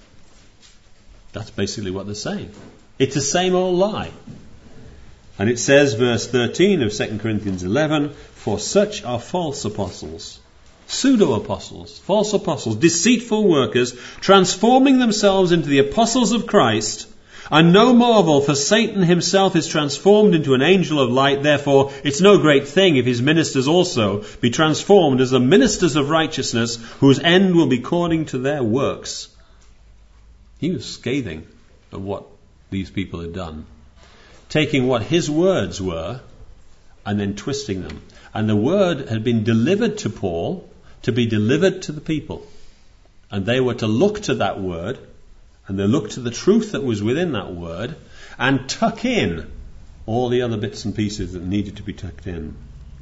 That's basically what they're saying. It's the same old lie. And it says, verse thirteen of Second Corinthians eleven, for such are false apostles, pseudo-apostles, false apostles, deceitful workers, transforming themselves into the apostles of Christ. And no marvel, for Satan himself is transformed into an angel of light. Therefore, it's no great thing if his ministers also be transformed as the ministers of righteousness, whose end will be according to their works. He was scathing of what these people had done, taking what his words were and then twisting them. And the word had been delivered to Paul to be delivered to the people. And they were to look to that word, and they looked to the truth that was within that word, and tuck in all the other bits and pieces that needed to be tucked in.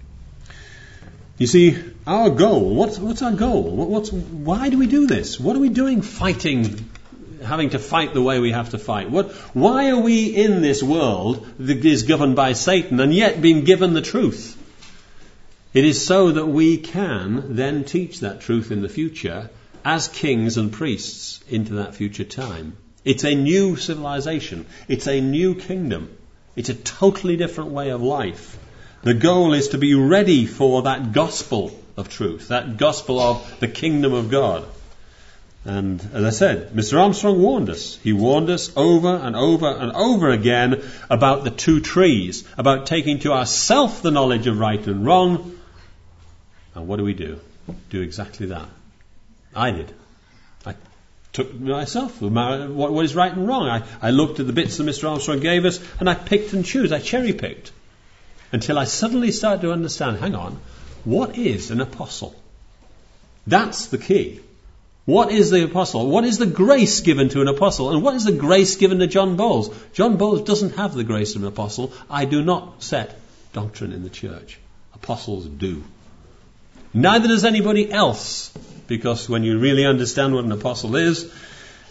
You see, our goal, what's, what's our goal? What, what's, why do we do this? What are we doing fighting, having to fight the way we have to fight? What, why are we in this world that is governed by Satan and yet being given the truth? It is so that we can then teach that truth in the future as kings and priests into that future time. It's a new civilization. It's a new kingdom. It's a totally different way of life. The goal is to be ready for that gospel of truth, that gospel of the kingdom of God. And as I said, Mister Armstrong warned us. He warned us over and over and over again about the two trees, about taking to ourselves the knowledge of right and wrong. And what do we do? Do exactly that. I did. I took myself, what is right and wrong. I, I looked at the bits that Mister Armstrong gave us and I picked and chose. I cherry picked until I suddenly started to understand, hang on, what is an apostle? That's the key. What is the apostle? What is the grace given to an apostle? And what is the grace given to John Bowles? John Bowles doesn't have the grace of an apostle. I do not set doctrine in the church. Apostles do. Neither does anybody else. Because when you really understand what an apostle is,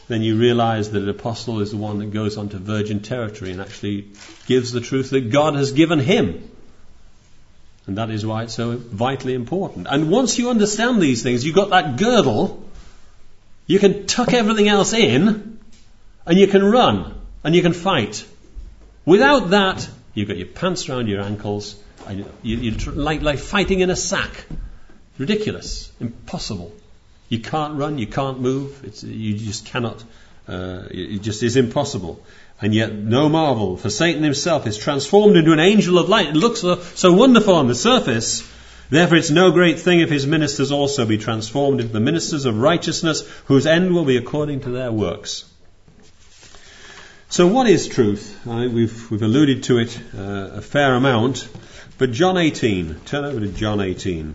then you realize that an apostle is the one that goes onto virgin territory and actually gives the truth that God has given him. And that is why it's so vitally important. And once you understand these things, you've got that girdle, you can tuck everything else in, and you can run, and you can fight. Without that, you've got your pants around your ankles, and you, you're tr- like, like fighting in a sack. Ridiculous. Impossible. You can't run, you can't move, it's, you just cannot, uh, it just is impossible. And yet, no marvel, for Satan himself is transformed into an angel of light. It looks so, so wonderful on the surface. Therefore, it's no great thing if his ministers also be transformed into the ministers of righteousness, whose end will be according to their works. So what is truth? I, we've, we've alluded to it uh, a fair amount. But John eighteen, turn over to John eighteen.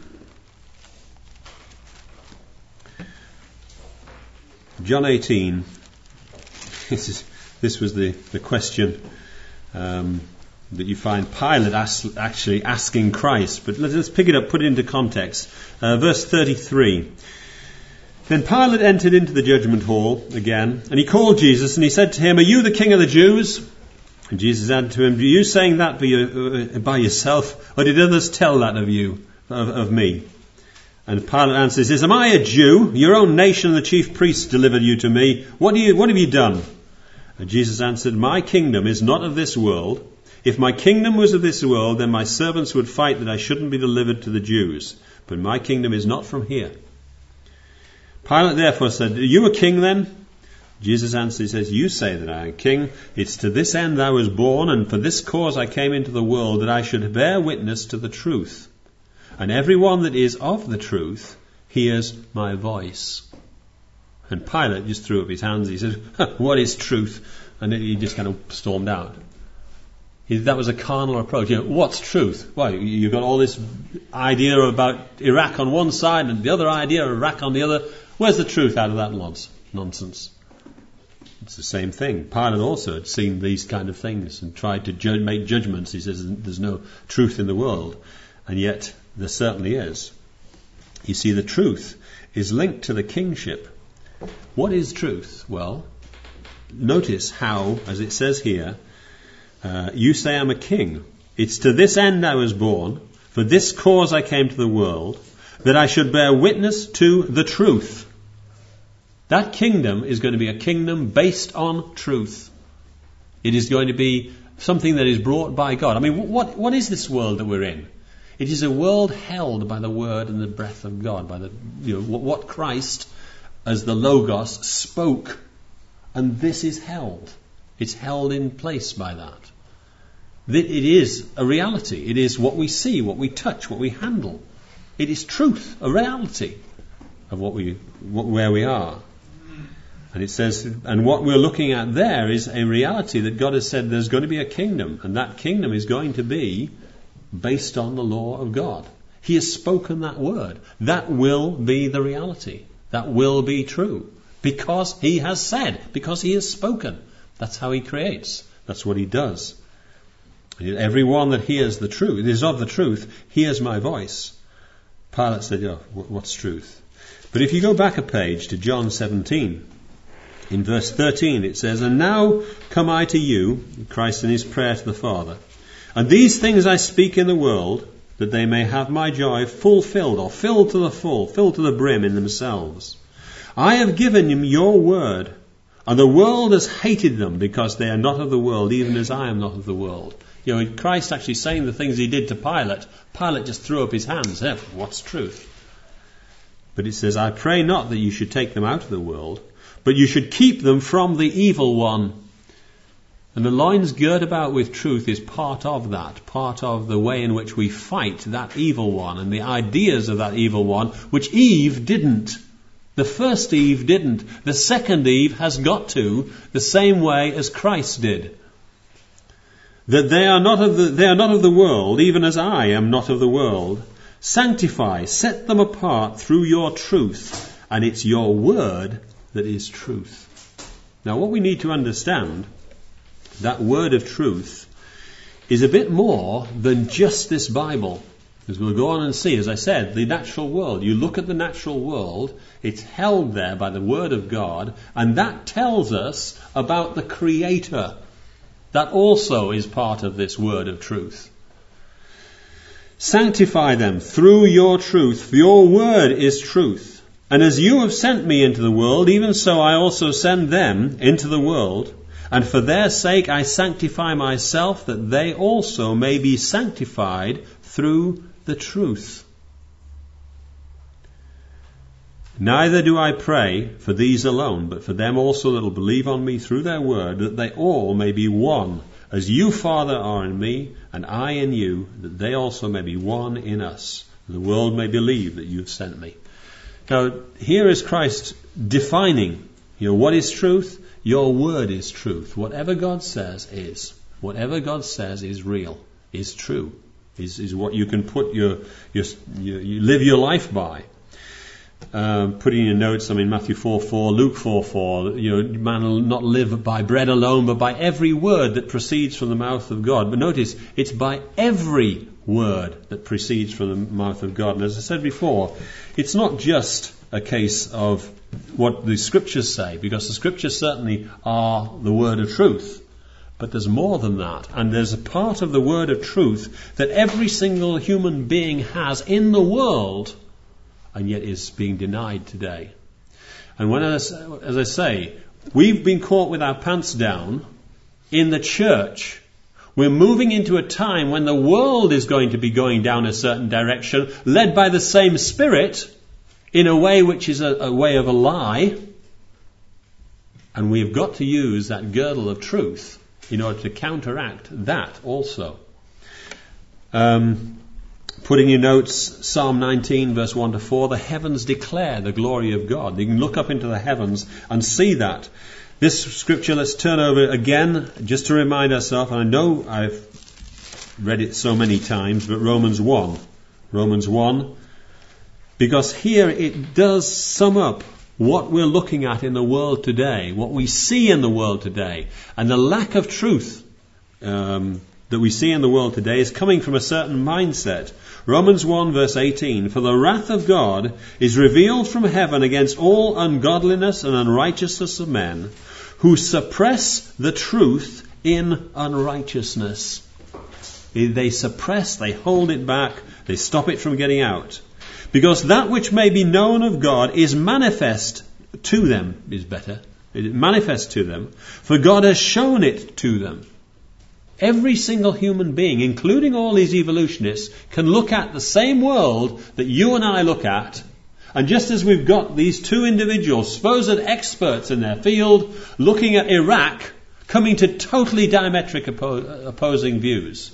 John eighteen, this, is, this was the, the question um, that you find Pilate ask, actually asking Christ. But let's, let's pick it up, put it into context. Uh, verse thirty-three. Then Pilate entered into the judgment hall again, and he called Jesus, and he said to him, "Are you the king of the Jews?" And Jesus answered to him, "Are you saying that by, your, uh, by yourself, or did others tell that of you, of, of me?" And Pilate answers, "Am I a Jew? Your own nation and the chief priests delivered you to me. What do you, what have you done?" And Jesus answered, "My kingdom is not of this world. If my kingdom was of this world, then my servants would fight that I shouldn't be delivered to the Jews. But my kingdom is not from here." Pilate therefore said, "Are you a king then?" Jesus answered, he says, "You say that I am king. It's to this end I was born, and for this cause I came into the world, that I should bear witness to the truth. And everyone that is of the truth hears my voice." And Pilate just threw up his hands. He said, "What is truth?" And he just kind of stormed out. He, that was a carnal approach. You know, what's truth? Well, you've got all this idea about Iraq on one side and the other idea of Iraq on the other. Where's the truth out of that nonsense? It's the same thing. Pilate also had seen these kind of things and tried to judge, make judgments. He says there's no truth in the world. And yet there certainly is. You see, the truth is linked to the kingship. What is truth? Well, notice how, as it says here, uh, you say I'm a king. It's to this end I was born. For this cause I came to the world, that I should bear witness to the truth. That kingdom is going to be a kingdom based on truth. It is going to be something that is brought by God. I mean, what what is this world that we're in? It is a world held by the word and the breath of God, by the you know what Christ, as the Logos, spoke, and this is held. It's held in place by that. It is a reality. It is what we see, what we touch, what we handle. It is truth, a reality of what we what, where we are. And it says, and what we're looking at there is a reality that God has said there's going to be a kingdom, and that kingdom is going to be based on the law of God. He has spoken that word. That will be the reality. That will be true. Because He has said, because He has spoken. That's how He creates. That's what He does. Everyone that hears the truth, is of the truth, hears my voice. Pilate said, oh, what's truth? But if you go back a page to John seventeen, in verse thirteen it says, "And now come I to you," Christ in His prayer to the Father, "and these things I speak in the world, that they may have my joy fulfilled," or filled to the full, filled to the brim in themselves. "I have given them your word, and the world has hated them, because they are not of the world, even as I am not of the world." You know, Christ actually saying the things He did to Pilate, Pilate just threw up his hands. Hey, what's truth? But it says, "I pray not that you should take them out of the world, but you should keep them from the evil one." And the loins girt about with truth is part of that, part of the way in which we fight that evil one and the ideas of that evil one, which Eve didn't. The first Eve didn't. The second Eve has got to the same way as Christ did. That they are not of the, they are not of the world, even as I am not of the world. Sanctify, set them apart through your truth, and it's your word that is truth. Now, what we need to understand, that word of truth is a bit more than just this Bible. Because we'll go on and see, as I said, the natural world. You look at the natural world, it's held there by the Word of God, and that tells us about the Creator. That also is part of this word of truth. Sanctify them through your truth, for your word is truth. And as you have sent me into the world, even so I also send them into the world. And for their sake I sanctify myself, that they also may be sanctified through the truth. Neither do I pray for these alone, but for them also that will believe on me through their word, that they all may be one, as you, Father, are in me, and I in you, that they also may be one in us, and the world may believe that you have sent me. Now, here is Christ defining, you know, what is truth? Your word is truth. Whatever God says is. Whatever God says is real, is true, is, is what you can put your, your, your, you live your life by. Um, putting in your notes, I mean, Matthew four four, Luke four four, you know, man will not live by bread alone, but by every word that proceeds from the mouth of God. But notice, it's by every word that proceeds from the mouth of God. And as I said before, it's not just a case of what the Scriptures say, because the Scriptures certainly are the word of truth. But there's more than that. And there's a part of the word of truth that every single human being has in the world, and yet is being denied today. And when, as, as I say, we've been caught with our pants down in the church. We're moving into a time when the world is going to be going down a certain direction, led by the same Spirit, in a way which is a, a way of a lie. And we've got to use that girdle of truth in order to counteract that also. Um... Put in your notes, Psalm nineteen, verse one to four, the heavens declare the glory of God. You can look up into the heavens and see that. This scripture, let's turn over again, just to remind ourselves, and I know I've read it so many times, but Romans one. Romans one. Because here it does sum up what we're looking at in the world today, what we see in the world today, and the lack of truth um, that we see in the world today is coming from a certain mindset. Romans one verse eighteen, for the wrath of God is revealed from heaven against all ungodliness and unrighteousness of men, who suppress the truth in unrighteousness. They suppress, they hold it back, they stop it from getting out. Because that which may be known of God is manifest to them, is better. It is manifest to them, for God has shown it to them. Every single human being, including all these evolutionists, can look at the same world that you and I look at. And just as we've got these two individuals, supposed experts in their field, looking at Iraq, coming to totally diametric oppo- opposing views.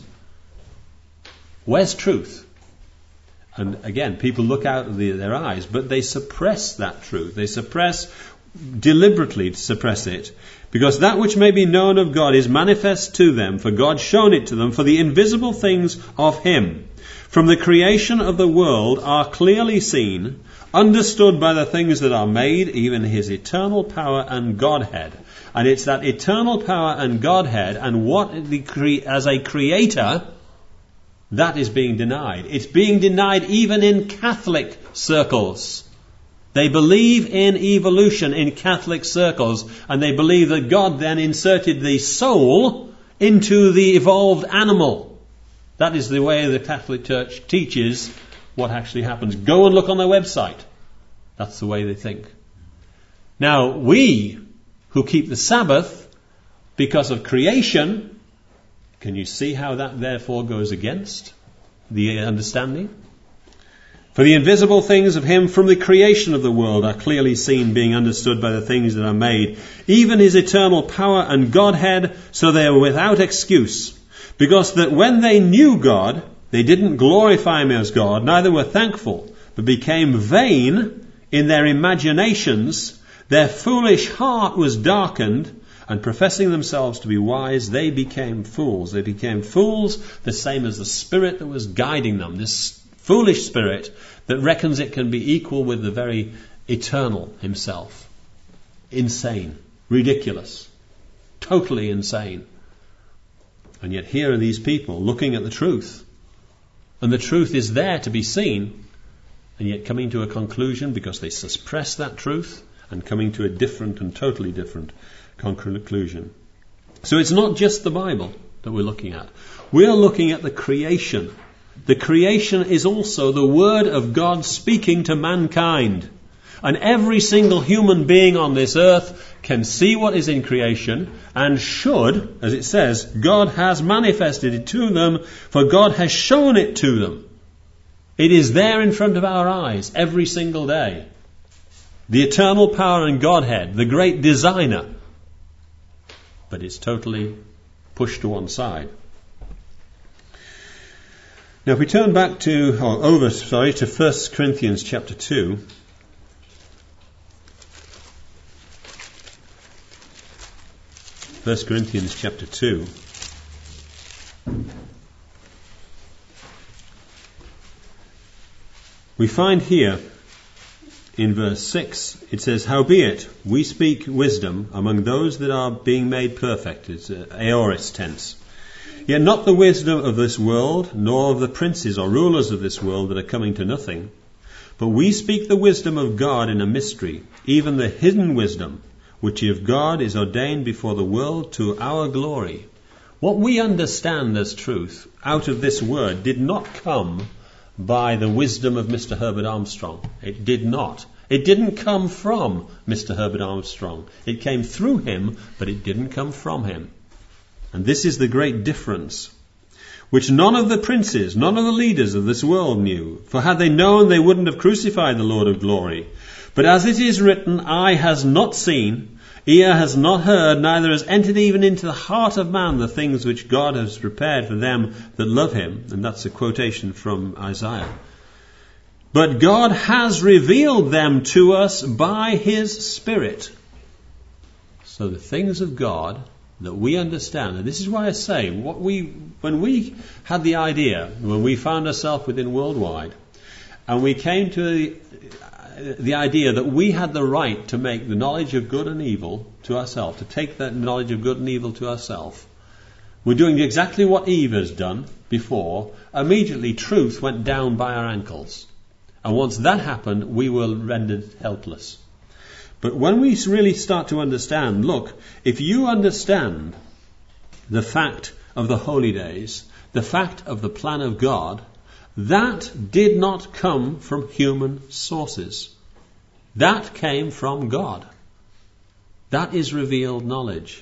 Where's truth? And again, people look out of the, their eyes, but they suppress that truth. They suppress, deliberately suppress it. Because that which may be known of God is manifest to them, for God shown it to them, for the invisible things of Him, from the creation of the world, are clearly seen, understood by the things that are made, even His eternal power and Godhead. And it's that eternal power and Godhead and what the cre- as a creator, that is being denied. It's being denied even in Catholic circles. They believe in evolution in Catholic circles, and they believe that God then inserted the soul into the evolved animal. That is the way the Catholic Church teaches what actually happens. Go and look on their website. That's the way they think. Now, we who keep the Sabbath because of creation, can you see how that therefore goes against the understanding? For the invisible things of Him from the creation of the world are clearly seen, being understood by the things that are made, even His eternal power and Godhead, so they are without excuse. Because that when they knew God, they didn't glorify Him as God, neither were thankful, but became vain in their imaginations. Their foolish heart was darkened, and professing themselves to be wise, they became fools. They became fools, the same as the spirit that was guiding them, this foolish spirit that reckons it can be equal with the very eternal Himself. Insane, ridiculous, totally insane. And yet here are these people looking at the truth And the truth is there to be seen, and yet coming to a conclusion because they suppress that truth and coming to a different and totally different conclusion. So it's not just the Bible that we're looking at. We're looking at the creation. The creation is also the Word of God speaking to mankind. And every single human being on this earth can see what is in creation and should, as it says, God has manifested it to them, for God has shown it to them. It is there in front of our eyes every single day. The eternal power and Godhead, the great designer. But it's totally pushed to one side. Now if we turn back to, or over, sorry, to First Corinthians chapter two. First Corinthians chapter two. We find here in verse six, it says, "Howbeit, we speak wisdom among those that are being made perfect." It's uh, aorist tense. "Yet not the wisdom of this world, nor of the princes or rulers of this world that are coming to nothing. But we speak the wisdom of God in a mystery, even the hidden wisdom, which of God is ordained before the world to our glory." What we understand as truth out of this word did not come by the wisdom of Mister Herbert Armstrong. It did not. It didn't come from Mister Herbert Armstrong. It came through him, but it didn't come from him. And this is the great difference, which none of the princes, none of the leaders of this world knew. For had they known, they wouldn't have crucified the Lord of glory. But as it is written, eye has not seen, ear has not heard, neither has entered even into the heart of man the things which God has prepared for them that love him. And that's a quotation from Isaiah. But God has revealed them to us by his Spirit. So the things of God that we understand, and this is why I say, what we, when we had the idea, when we found ourselves within Worldwide, and we came to the, the idea that we had the right to make the knowledge of good and evil to ourselves, to take that knowledge of good and evil to ourselves, we're doing exactly what Eve has done before. Immediately truth went down by our ankles. And once that happened, we were rendered helpless. But when we really start to understand, look, if you understand the fact of the holy days, the fact of the plan of God, that did not come from human sources. That came from God. That is revealed knowledge.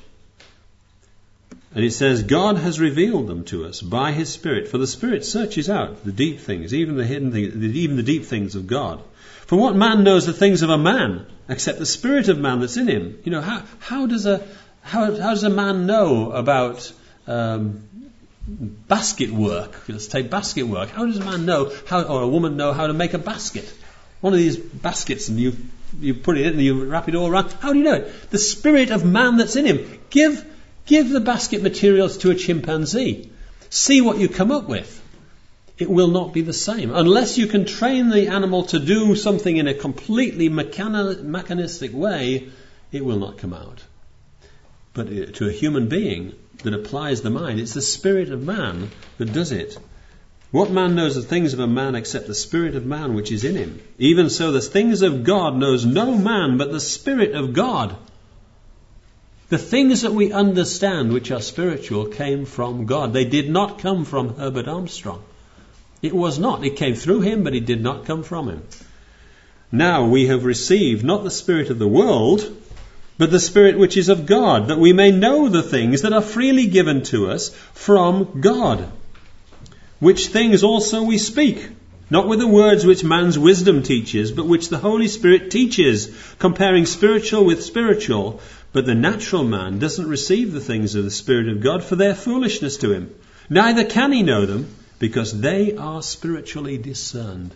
And it says, God has revealed them to us by his Spirit. For the Spirit searches out the deep things, even the hidden things, even the deep things of God. For what man knows the things of a man, except the spirit of man that's in him? You know, how, how does a how, how does a man know about um, basket work? Let's take basket work. How does a man know how, or a woman know how to make a basket? One of these baskets, and you you put it in and you wrap it all around. How do you know it? The spirit of man that's in him. Give give the basket materials to a chimpanzee. See what you come up with. It will not be the same. Unless you can train the animal to do something in a completely mechani- mechanistic way, it will not come out. But to a human being that applies the mind, it's the spirit of man that does it. What man knows the things of a man except the spirit of man which is in him? Even so the things of God knows no man but the Spirit of God. The things that we understand which are spiritual came from God. They did not come from Herbert Armstrong. It was not. It came through him, but it did not come from him. Now we have received not the spirit of the world, but the Spirit which is of God, that we may know the things that are freely given to us from God. Which things also we speak, not with the words which man's wisdom teaches, but which the Holy Spirit teaches, comparing spiritual with spiritual. But the natural man doesn't receive the things of the Spirit of God, for they are foolishness to him. Neither can he know them, because they are spiritually discerned.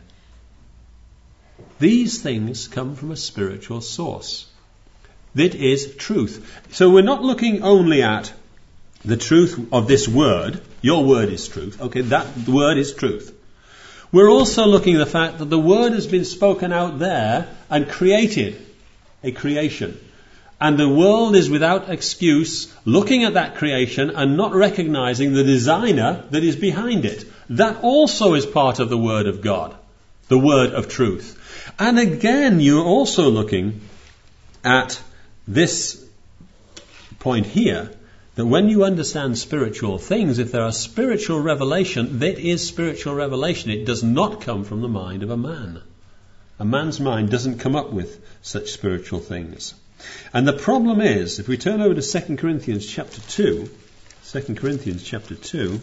These things come from a spiritual source. That is truth. So we're not looking only at the truth of this word. Your word is truth. Okay, that word is truth. We're also looking at the fact that the word has been spoken out there and created a creation. And the world is without excuse looking at that creation and not recognizing the designer that is behind it. that also is part of the Word of God, the Word of truth. And again, you're also looking at this point here, that when you understand spiritual things, if there are spiritual revelation, that is spiritual revelation. It does not come from the mind of a man. A man's mind doesn't come up with such spiritual things. And the problem is, if we turn over to Second Corinthians chapter two, Second Corinthians chapter two,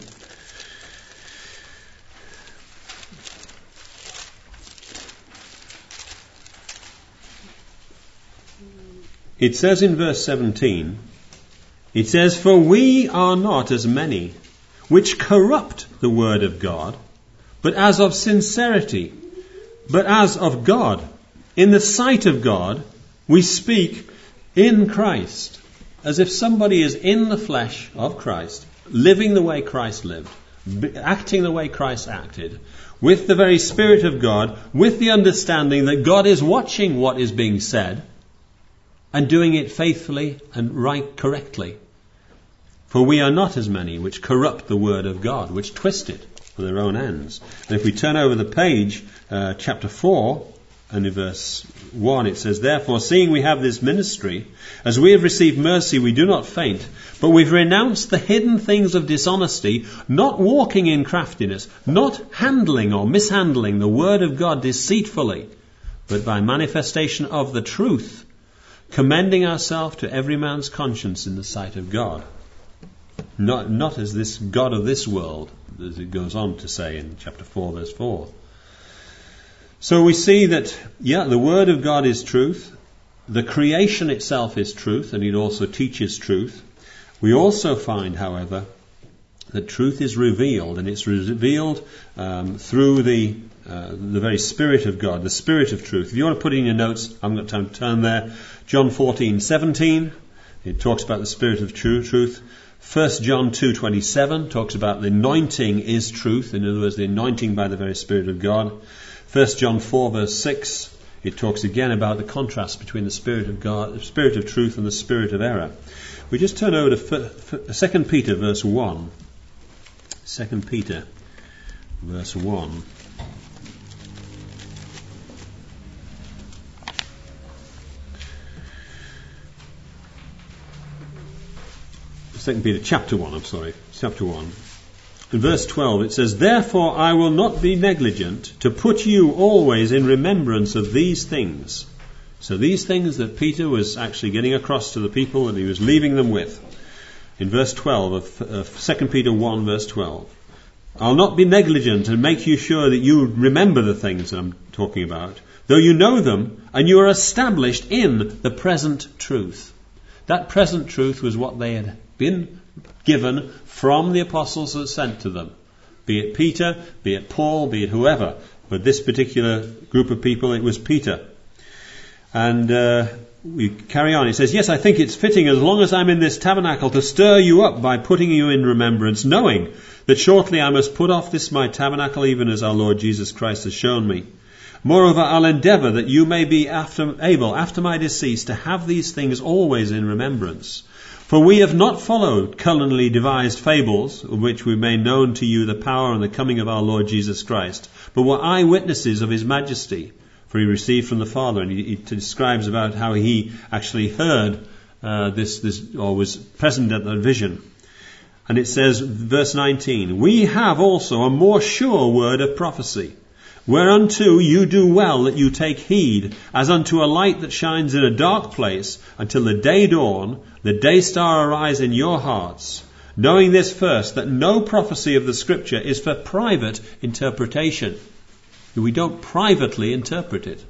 it says in verse seventeen, it says, "For we are not as many which corrupt the word of God, but as of sincerity, but as of God. In the sight of God, we speak in Christ." As if somebody is in the flesh of Christ, living the way Christ lived, acting the way Christ acted, with the very Spirit of God, with the understanding that God is watching what is being said, and doing it faithfully and right, correctly. For we are not as many which corrupt the word of God, which twist it for their own ends. And if we turn over the page, uh, chapter four, and in verse one, it says, "Therefore, seeing we have this ministry, as we have received mercy, we do not faint, but we've renounced the hidden things of dishonesty, not walking in craftiness, not handling or mishandling the word of God deceitfully, but by manifestation of the truth, commending ourselves to every man's conscience in the sight of God." Not, not as this God of this world, as it goes on to say in chapter four, verse four. So we see that, yeah, the Word of God is truth. The creation itself is truth, and it also teaches truth. We also find, however, that truth is revealed, and it's revealed um, through the uh, the very Spirit of God, the Spirit of truth. If you want to put in your notes, I haven't got time to turn there. John fourteen seventeen, it talks about the Spirit of true truth. First John two twenty-seven talks about the anointing is truth. In other words, the anointing by the very Spirit of God. First John four verse six, it talks again about the contrast between the Spirit of God, the Spirit of truth, and the Spirit of error. We just turn over to Second Peter verse one. Second Peter verse one. Second Peter chapter one, I'm sorry, chapter one. In verse twelve it says, "Therefore I will not be negligent to put you always in remembrance of these things." So these things that Peter was actually getting across to the people that he was leaving them with. In verse twelve of, of Second Peter one verse twelve. "I'll not be negligent and make you sure that you remember the things that I'm talking about, though you know them and you are established in the present truth." That present truth was what they had been given from the apostles that sent to them. Be it Peter, be it Paul, be it whoever. But this particular group of people, it was Peter. And uh, we carry on. It says, "Yes, I think it's fitting as long as I'm in this tabernacle to stir you up by putting you in remembrance, knowing that shortly I must put off this my tabernacle, even as our Lord Jesus Christ has shown me. Moreover, I'll endeavour that you may be after, able, after my decease, to have these things always in remembrance. For we have not followed cunningly devised fables, of which we made known to you the power and the coming of our Lord Jesus Christ, but were eyewitnesses of his majesty. For he received from the Father," and he, he describes about how he actually heard uh, this, this, or was present at that vision. And it says, verse nineteen, "We have also a more sure word of prophecy, whereunto you do well that you take heed, as unto a light that shines in a dark place, until the day dawn, the day star arise in your hearts, knowing this first, that no prophecy of the Scripture is for private interpretation." We don't privately interpret it.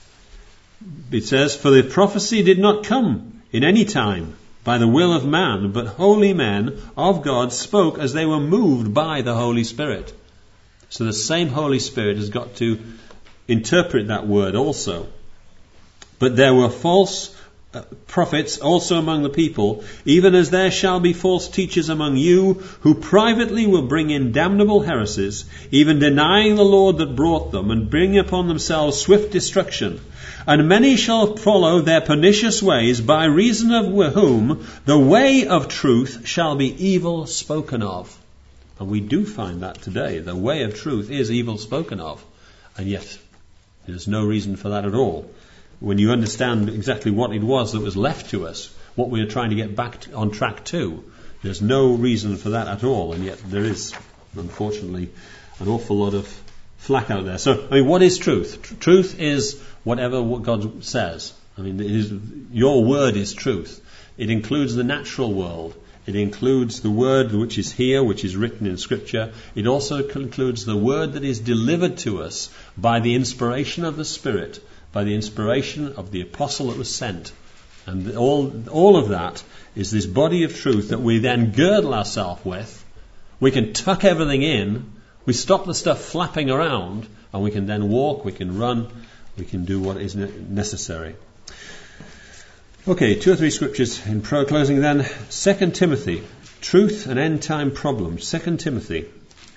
It says, "For the prophecy did not come in any time by the will of man, but holy men of God spoke as they were moved by the Holy Spirit." So the same Holy Spirit has got to interpret that word also. "But there were false uh, prophets also among the people, even as there shall be false teachers among you, who privately will bring in damnable heresies, even denying the Lord that brought them, and bring upon themselves swift destruction. And many shall follow their pernicious ways, by reason of whom the way of truth shall be evil spoken of." And we do find that today. The way of truth is evil spoken of. And yet, there's no reason for that at all. When you understand exactly what it was that was left to us, what we are trying to get back to, on track to, there's no reason for that at all. And yet there is, unfortunately, an awful lot of flack out there. So, I mean, what is truth? Tr- truth is whatever what God says. I mean, it is, your word is truth. It includes the natural world. It includes the word which is here, which is written in Scripture. It also includes the word that is delivered to us by the inspiration of the Spirit, by the inspiration of the apostle that was sent. And all, all of that is this body of truth that we then girdle ourselves with. We can tuck everything in. We stop the stuff flapping around, and we can then walk, we can run, we can do what is necessary. Okay, two or three scriptures in prayer closing then. Second Timothy, truth and end time problems. Second Timothy.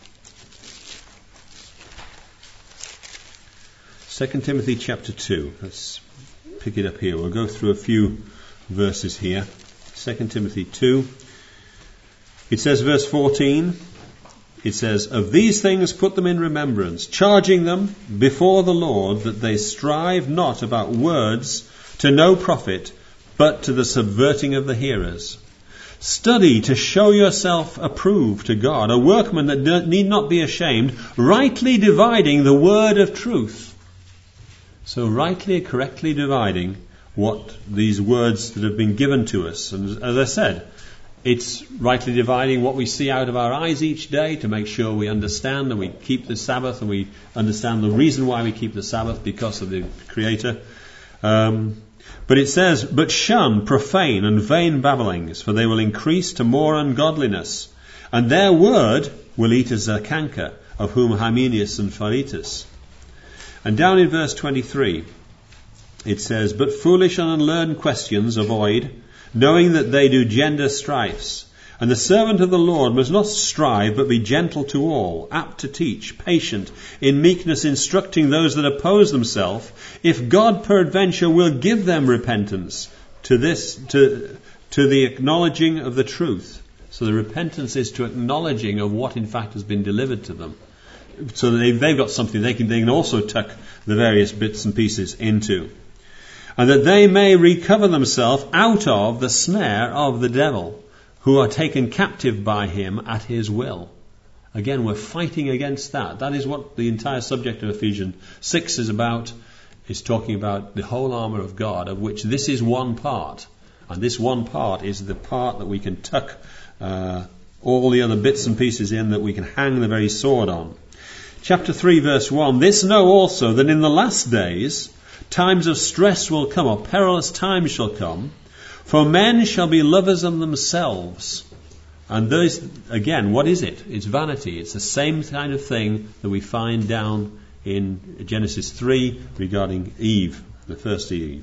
Second Timothy chapter two. Let's pick it up here. We'll go through a few verses here. Second Timothy two. It says, verse fourteen, it says, of these things put them in remembrance, charging them before the Lord that they strive not about words to no profit, but to the subverting of the hearers. Study to show yourself approved to God, a workman that need not be ashamed, rightly dividing the word of truth. So rightly, correctly dividing what these words that have been given to us. And as I said, it's rightly dividing what we see out of our eyes each day to make sure we understand and we keep the Sabbath and we understand the reason why we keep the Sabbath, because of the Creator. Um, but it says, but shun profane and vain babblings, for they will increase to more ungodliness. And their word will eat as a canker, of whom Hymenaeus and Philetus. And down in verse twenty-three, it says, but foolish and unlearned questions avoid, knowing that they do gender strifes. And the servant of the Lord must not strive, but be gentle to all, apt to teach, patient, in meekness instructing those that oppose themselves, if God peradventure will give them repentance to this, to, to the acknowledging of the truth. So the repentance is to acknowledging of what in fact has been delivered to them. So that they've, they've got something they can, they can also tuck the various bits and pieces into. And that they may recover themselves out of the snare of the devil, who are taken captive by him at his will. Again, we're fighting against that. That is what the entire subject of Ephesians six is about. It's talking about the whole armour of God, of which this is one part. And this one part is the part that we can tuck uh, all the other bits and pieces in, that we can hang the very sword on. Chapter three, verse one, this know also that in the last days times of stress will come, or perilous times shall come, for men shall be lovers of themselves. And those, again, what is it? It's vanity. It's the same kind of thing that we find down in Genesis three regarding Eve, the first Eve.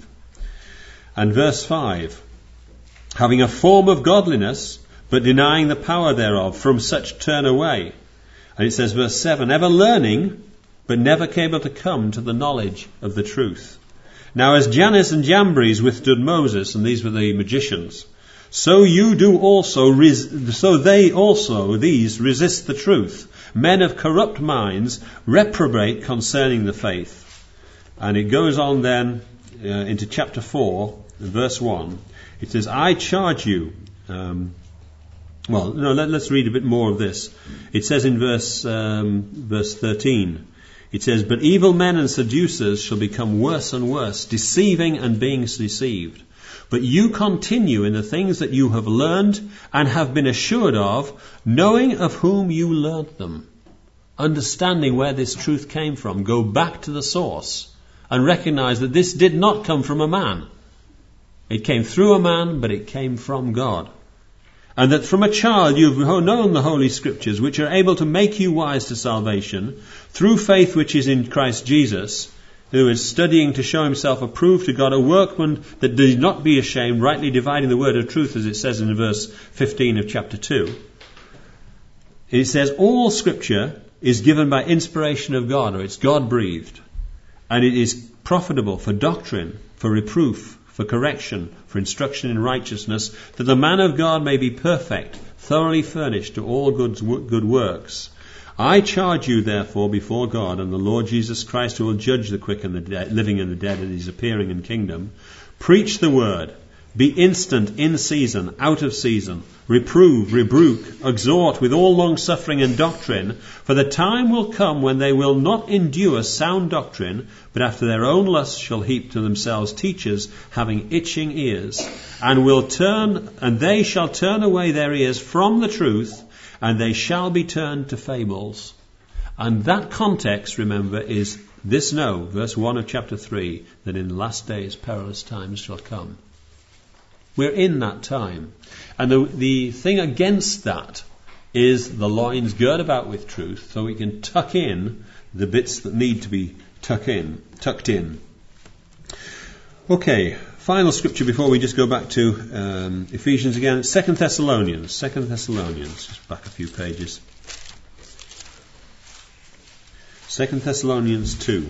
And verse five, having a form of godliness, but denying the power thereof, from such turn away. And it says, verse seven, ever learning, but never able to come to the knowledge of the truth. Now as Jannes and Jambres withstood Moses, and these were the magicians, so you do also, res- so they also, these, resist the truth. Men of corrupt minds reprobate concerning the faith. And it goes on then uh, into chapter four, verse one. It says, I charge you... Um, well, no, let, let's read a bit more of this. It says in verse um, verse thirteen, it says, but evil men and seducers shall become worse and worse, deceiving and being deceived. But you continue in the things that you have learned and have been assured of, knowing of whom you learnt them. Understanding where this truth came from. Go back to the source and recognize that this did not come from a man. It came through a man, but it came from God. And that from a child you've known the Holy Scriptures, which are able to make you wise to salvation, through faith which is in Christ Jesus, who is studying to show himself approved to God, a workman that does not be ashamed, rightly dividing the word of truth, as it says in verse fifteen of chapter two. It says, all Scripture is given by inspiration of God, or it's God-breathed. And it is profitable for doctrine, for reproof, for correction, for instruction in righteousness, that the man of God may be perfect, thoroughly furnished to all good, good works. I charge you therefore before God and the Lord Jesus Christ, who will judge the quick and the dead, living and the dead at his appearing in kingdom, preach the word, be instant in season, out of season, reprove, rebuke, exhort with all long suffering and doctrine, for the time will come when they will not endure sound doctrine, but after their own lusts shall heap to themselves teachers having itching ears, and will turn, and they shall turn away their ears from the truth, and they shall be turned to fables. And that context, remember, is this know, verse one of chapter three, that in the last days perilous times shall come. We're in that time. And the, the thing against that is the loins girt about with truth, so we can tuck in the bits that need to be tuck in, tucked in. Okay, final scripture before we just go back to um, Ephesians again. Second Thessalonians. Second Thessalonians. Just back a few pages. Second Thessalonians two.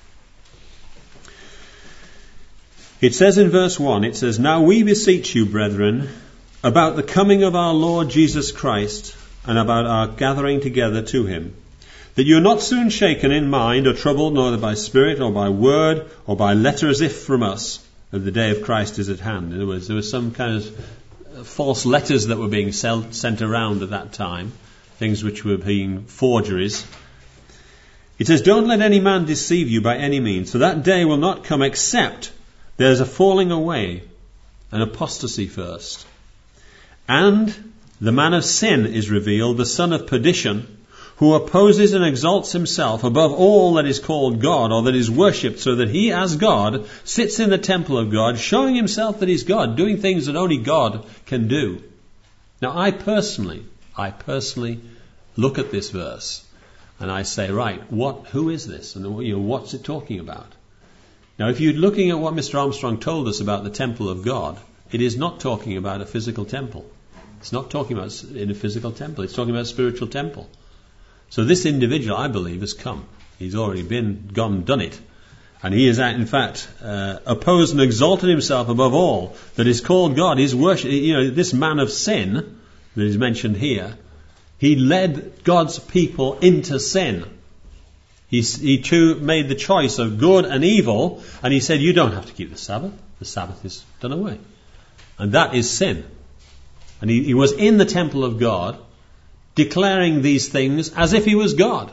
It says in verse one, it says, Now we beseech you, brethren, about the coming of our Lord Jesus Christ, and about our gathering together to him, that you are not soon shaken in mind or troubled, neither by spirit or by word or by letter as if from us, that the day of Christ is at hand. In other words, there were some kind of false letters that were being sent around at that time, things which were being forgeries. It says, Don't let any man deceive you by any means, for that day will not come except there's a falling away, an apostasy first. And the man of sin is revealed, the son of perdition, who opposes and exalts himself above all that is called God or that is worshipped, so that he as God sits in the temple of God, showing himself that he's God, doing things that only God can do. Now I personally, I personally look at this verse and I say, right, what, who is this? And you know, what's it talking about? Now, if you're looking at what Mister Armstrong told us about the temple of God, it is not talking about a physical temple. It's not talking about in a physical temple. It's talking about a spiritual temple. So this individual, I believe, has come. He's already been, gone, done it. And he has, in fact, uh, opposed and exalted himself above all that is called God. His worship, you know, this man of sin that is mentioned here, he led God's people into sin. He, he too made the choice of good and evil, and he said, you don't have to keep the Sabbath. The Sabbath is done away. And that is sin. And he, he was in the temple of God, declaring these things as if he was God.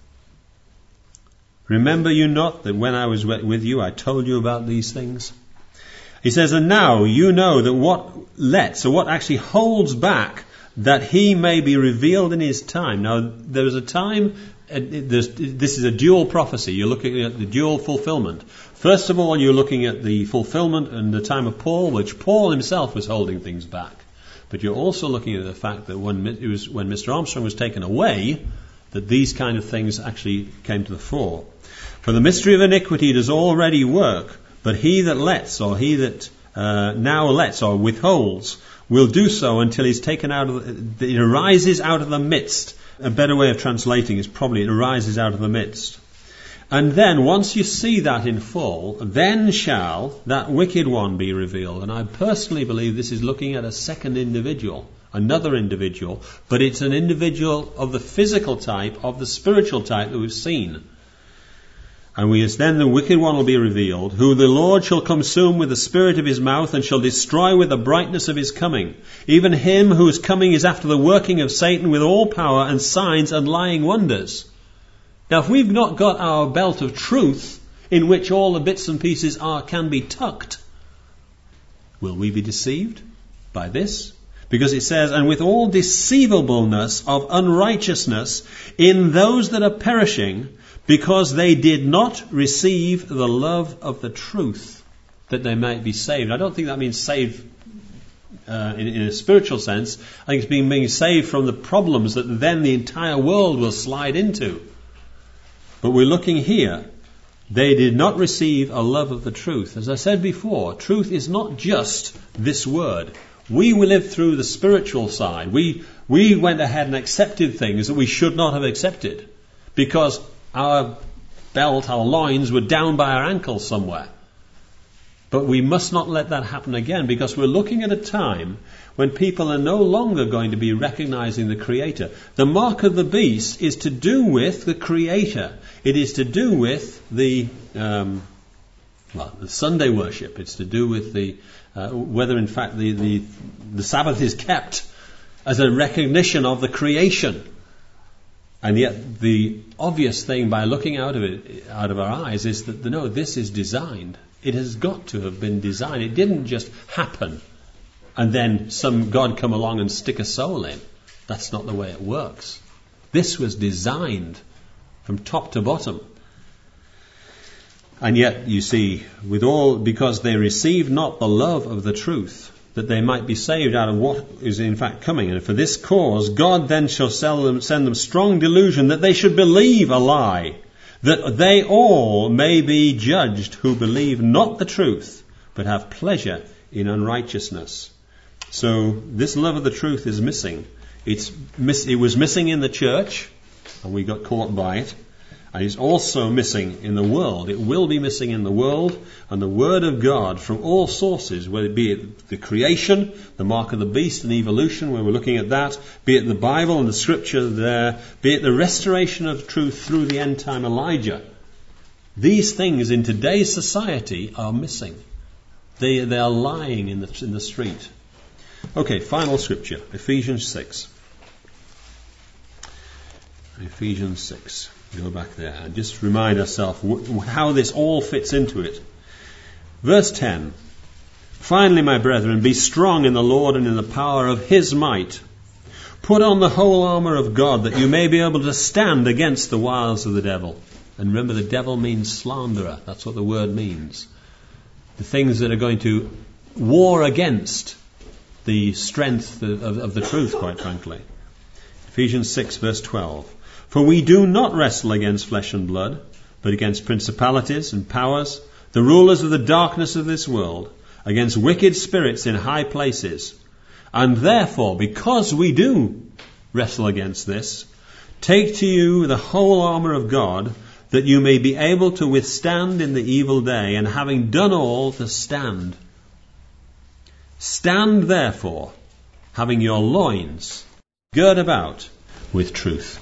Remember you not that when I was with you, I told you about these things? He says, and now you know that what lets, or what actually holds back, that he may be revealed in his time. Now, there was a time, uh, this is a dual prophecy. You're looking at the dual fulfillment. First of all, you're looking at the fulfillment in the time of Paul, which Paul himself was holding things back. But you're also looking at the fact that when it was when Mister Armstrong was taken away, that these kind of things actually came to the fore. For the mystery of iniquity does already work, but he that lets, or he that uh, now lets or withholds, will do so until he's taken out of the, it arises out of the midst. A better way of translating is probably it arises out of the midst. And then once you see that in full, then shall that wicked one be revealed. And I personally believe this is looking at a second individual, another individual, but it's an individual of the physical type, of the spiritual type that we've seen. And we then the wicked one will be revealed, who the Lord shall consume with the spirit of his mouth, and shall destroy with the brightness of his coming. Even him whose coming is after the working of Satan with all power and signs and lying wonders. Now, if we've not got our belt of truth, in which all the bits and pieces are can be tucked, will we be deceived by this? Because it says, and with all deceivableness of unrighteousness in those that are perishing, because they did not receive the love of the truth, that they might be saved. I don't think that means saved uh, in, in a spiritual sense. I think it's being, being saved from the problems that then the entire world will slide into. But we're looking here. They did not receive a love of the truth. As I said before, truth is not just this word. We lived through the spiritual side. We, we went ahead and accepted things that we should not have accepted, because our belt, our loins were down by our ankles somewhere. But we must not let that happen again, because we're looking at a time when people are no longer going to be recognizing the Creator. The mark of the beast is to do with the Creator. It is to do with the um, well, the Sunday worship. It's to do with the uh, whether in fact the, the the Sabbath is kept as a recognition of the creation. And yet the obvious thing by looking out of it, out of our eyes, is that no, this is designed. It has got to have been designed. It didn't just happen and then some God come along and stick a soul in. That's not the way it works. This was designed from top to bottom. And yet, you see, with all, because they received not the love of the truth, that they might be saved out of what is in fact coming. And for this cause, God then shall send them, send them strong delusion, that they should believe a lie, that they all may be judged who believe not the truth, but have pleasure in unrighteousness. So this love of the truth is missing. It's miss, it was missing in the church, and we got caught by it. And it's also missing in the world. It will be missing in the world, and the Word of God from all sources, whether it be it the creation, the mark of the beast and evolution, where we're looking at that, be it the Bible and the Scripture there, be it the restoration of truth through the end time Elijah. These things in today's society are missing. They, they are lying in the, in the street. Okay, final Scripture, Ephesians six. Ephesians six. Go back there and just remind ourselves how this all fits into it. Verse ten. Finally, my brethren, be strong in the Lord and in the power of His might. Put on the whole armour of God, that you may be able to stand against the wiles of the devil. And remember, the devil means slanderer. That's what the word means. The things that are going to war against the strength of, of, of the truth, quite frankly. Ephesians six, verse twelve. For we do not wrestle against flesh and blood, but against principalities and powers, the rulers of the darkness of this world, against wicked spirits in high places. And therefore, because we do wrestle against this, take to you the whole armour of God, that you may be able to withstand in the evil day, and having done all, to stand. Stand therefore, having your loins girt about with truth.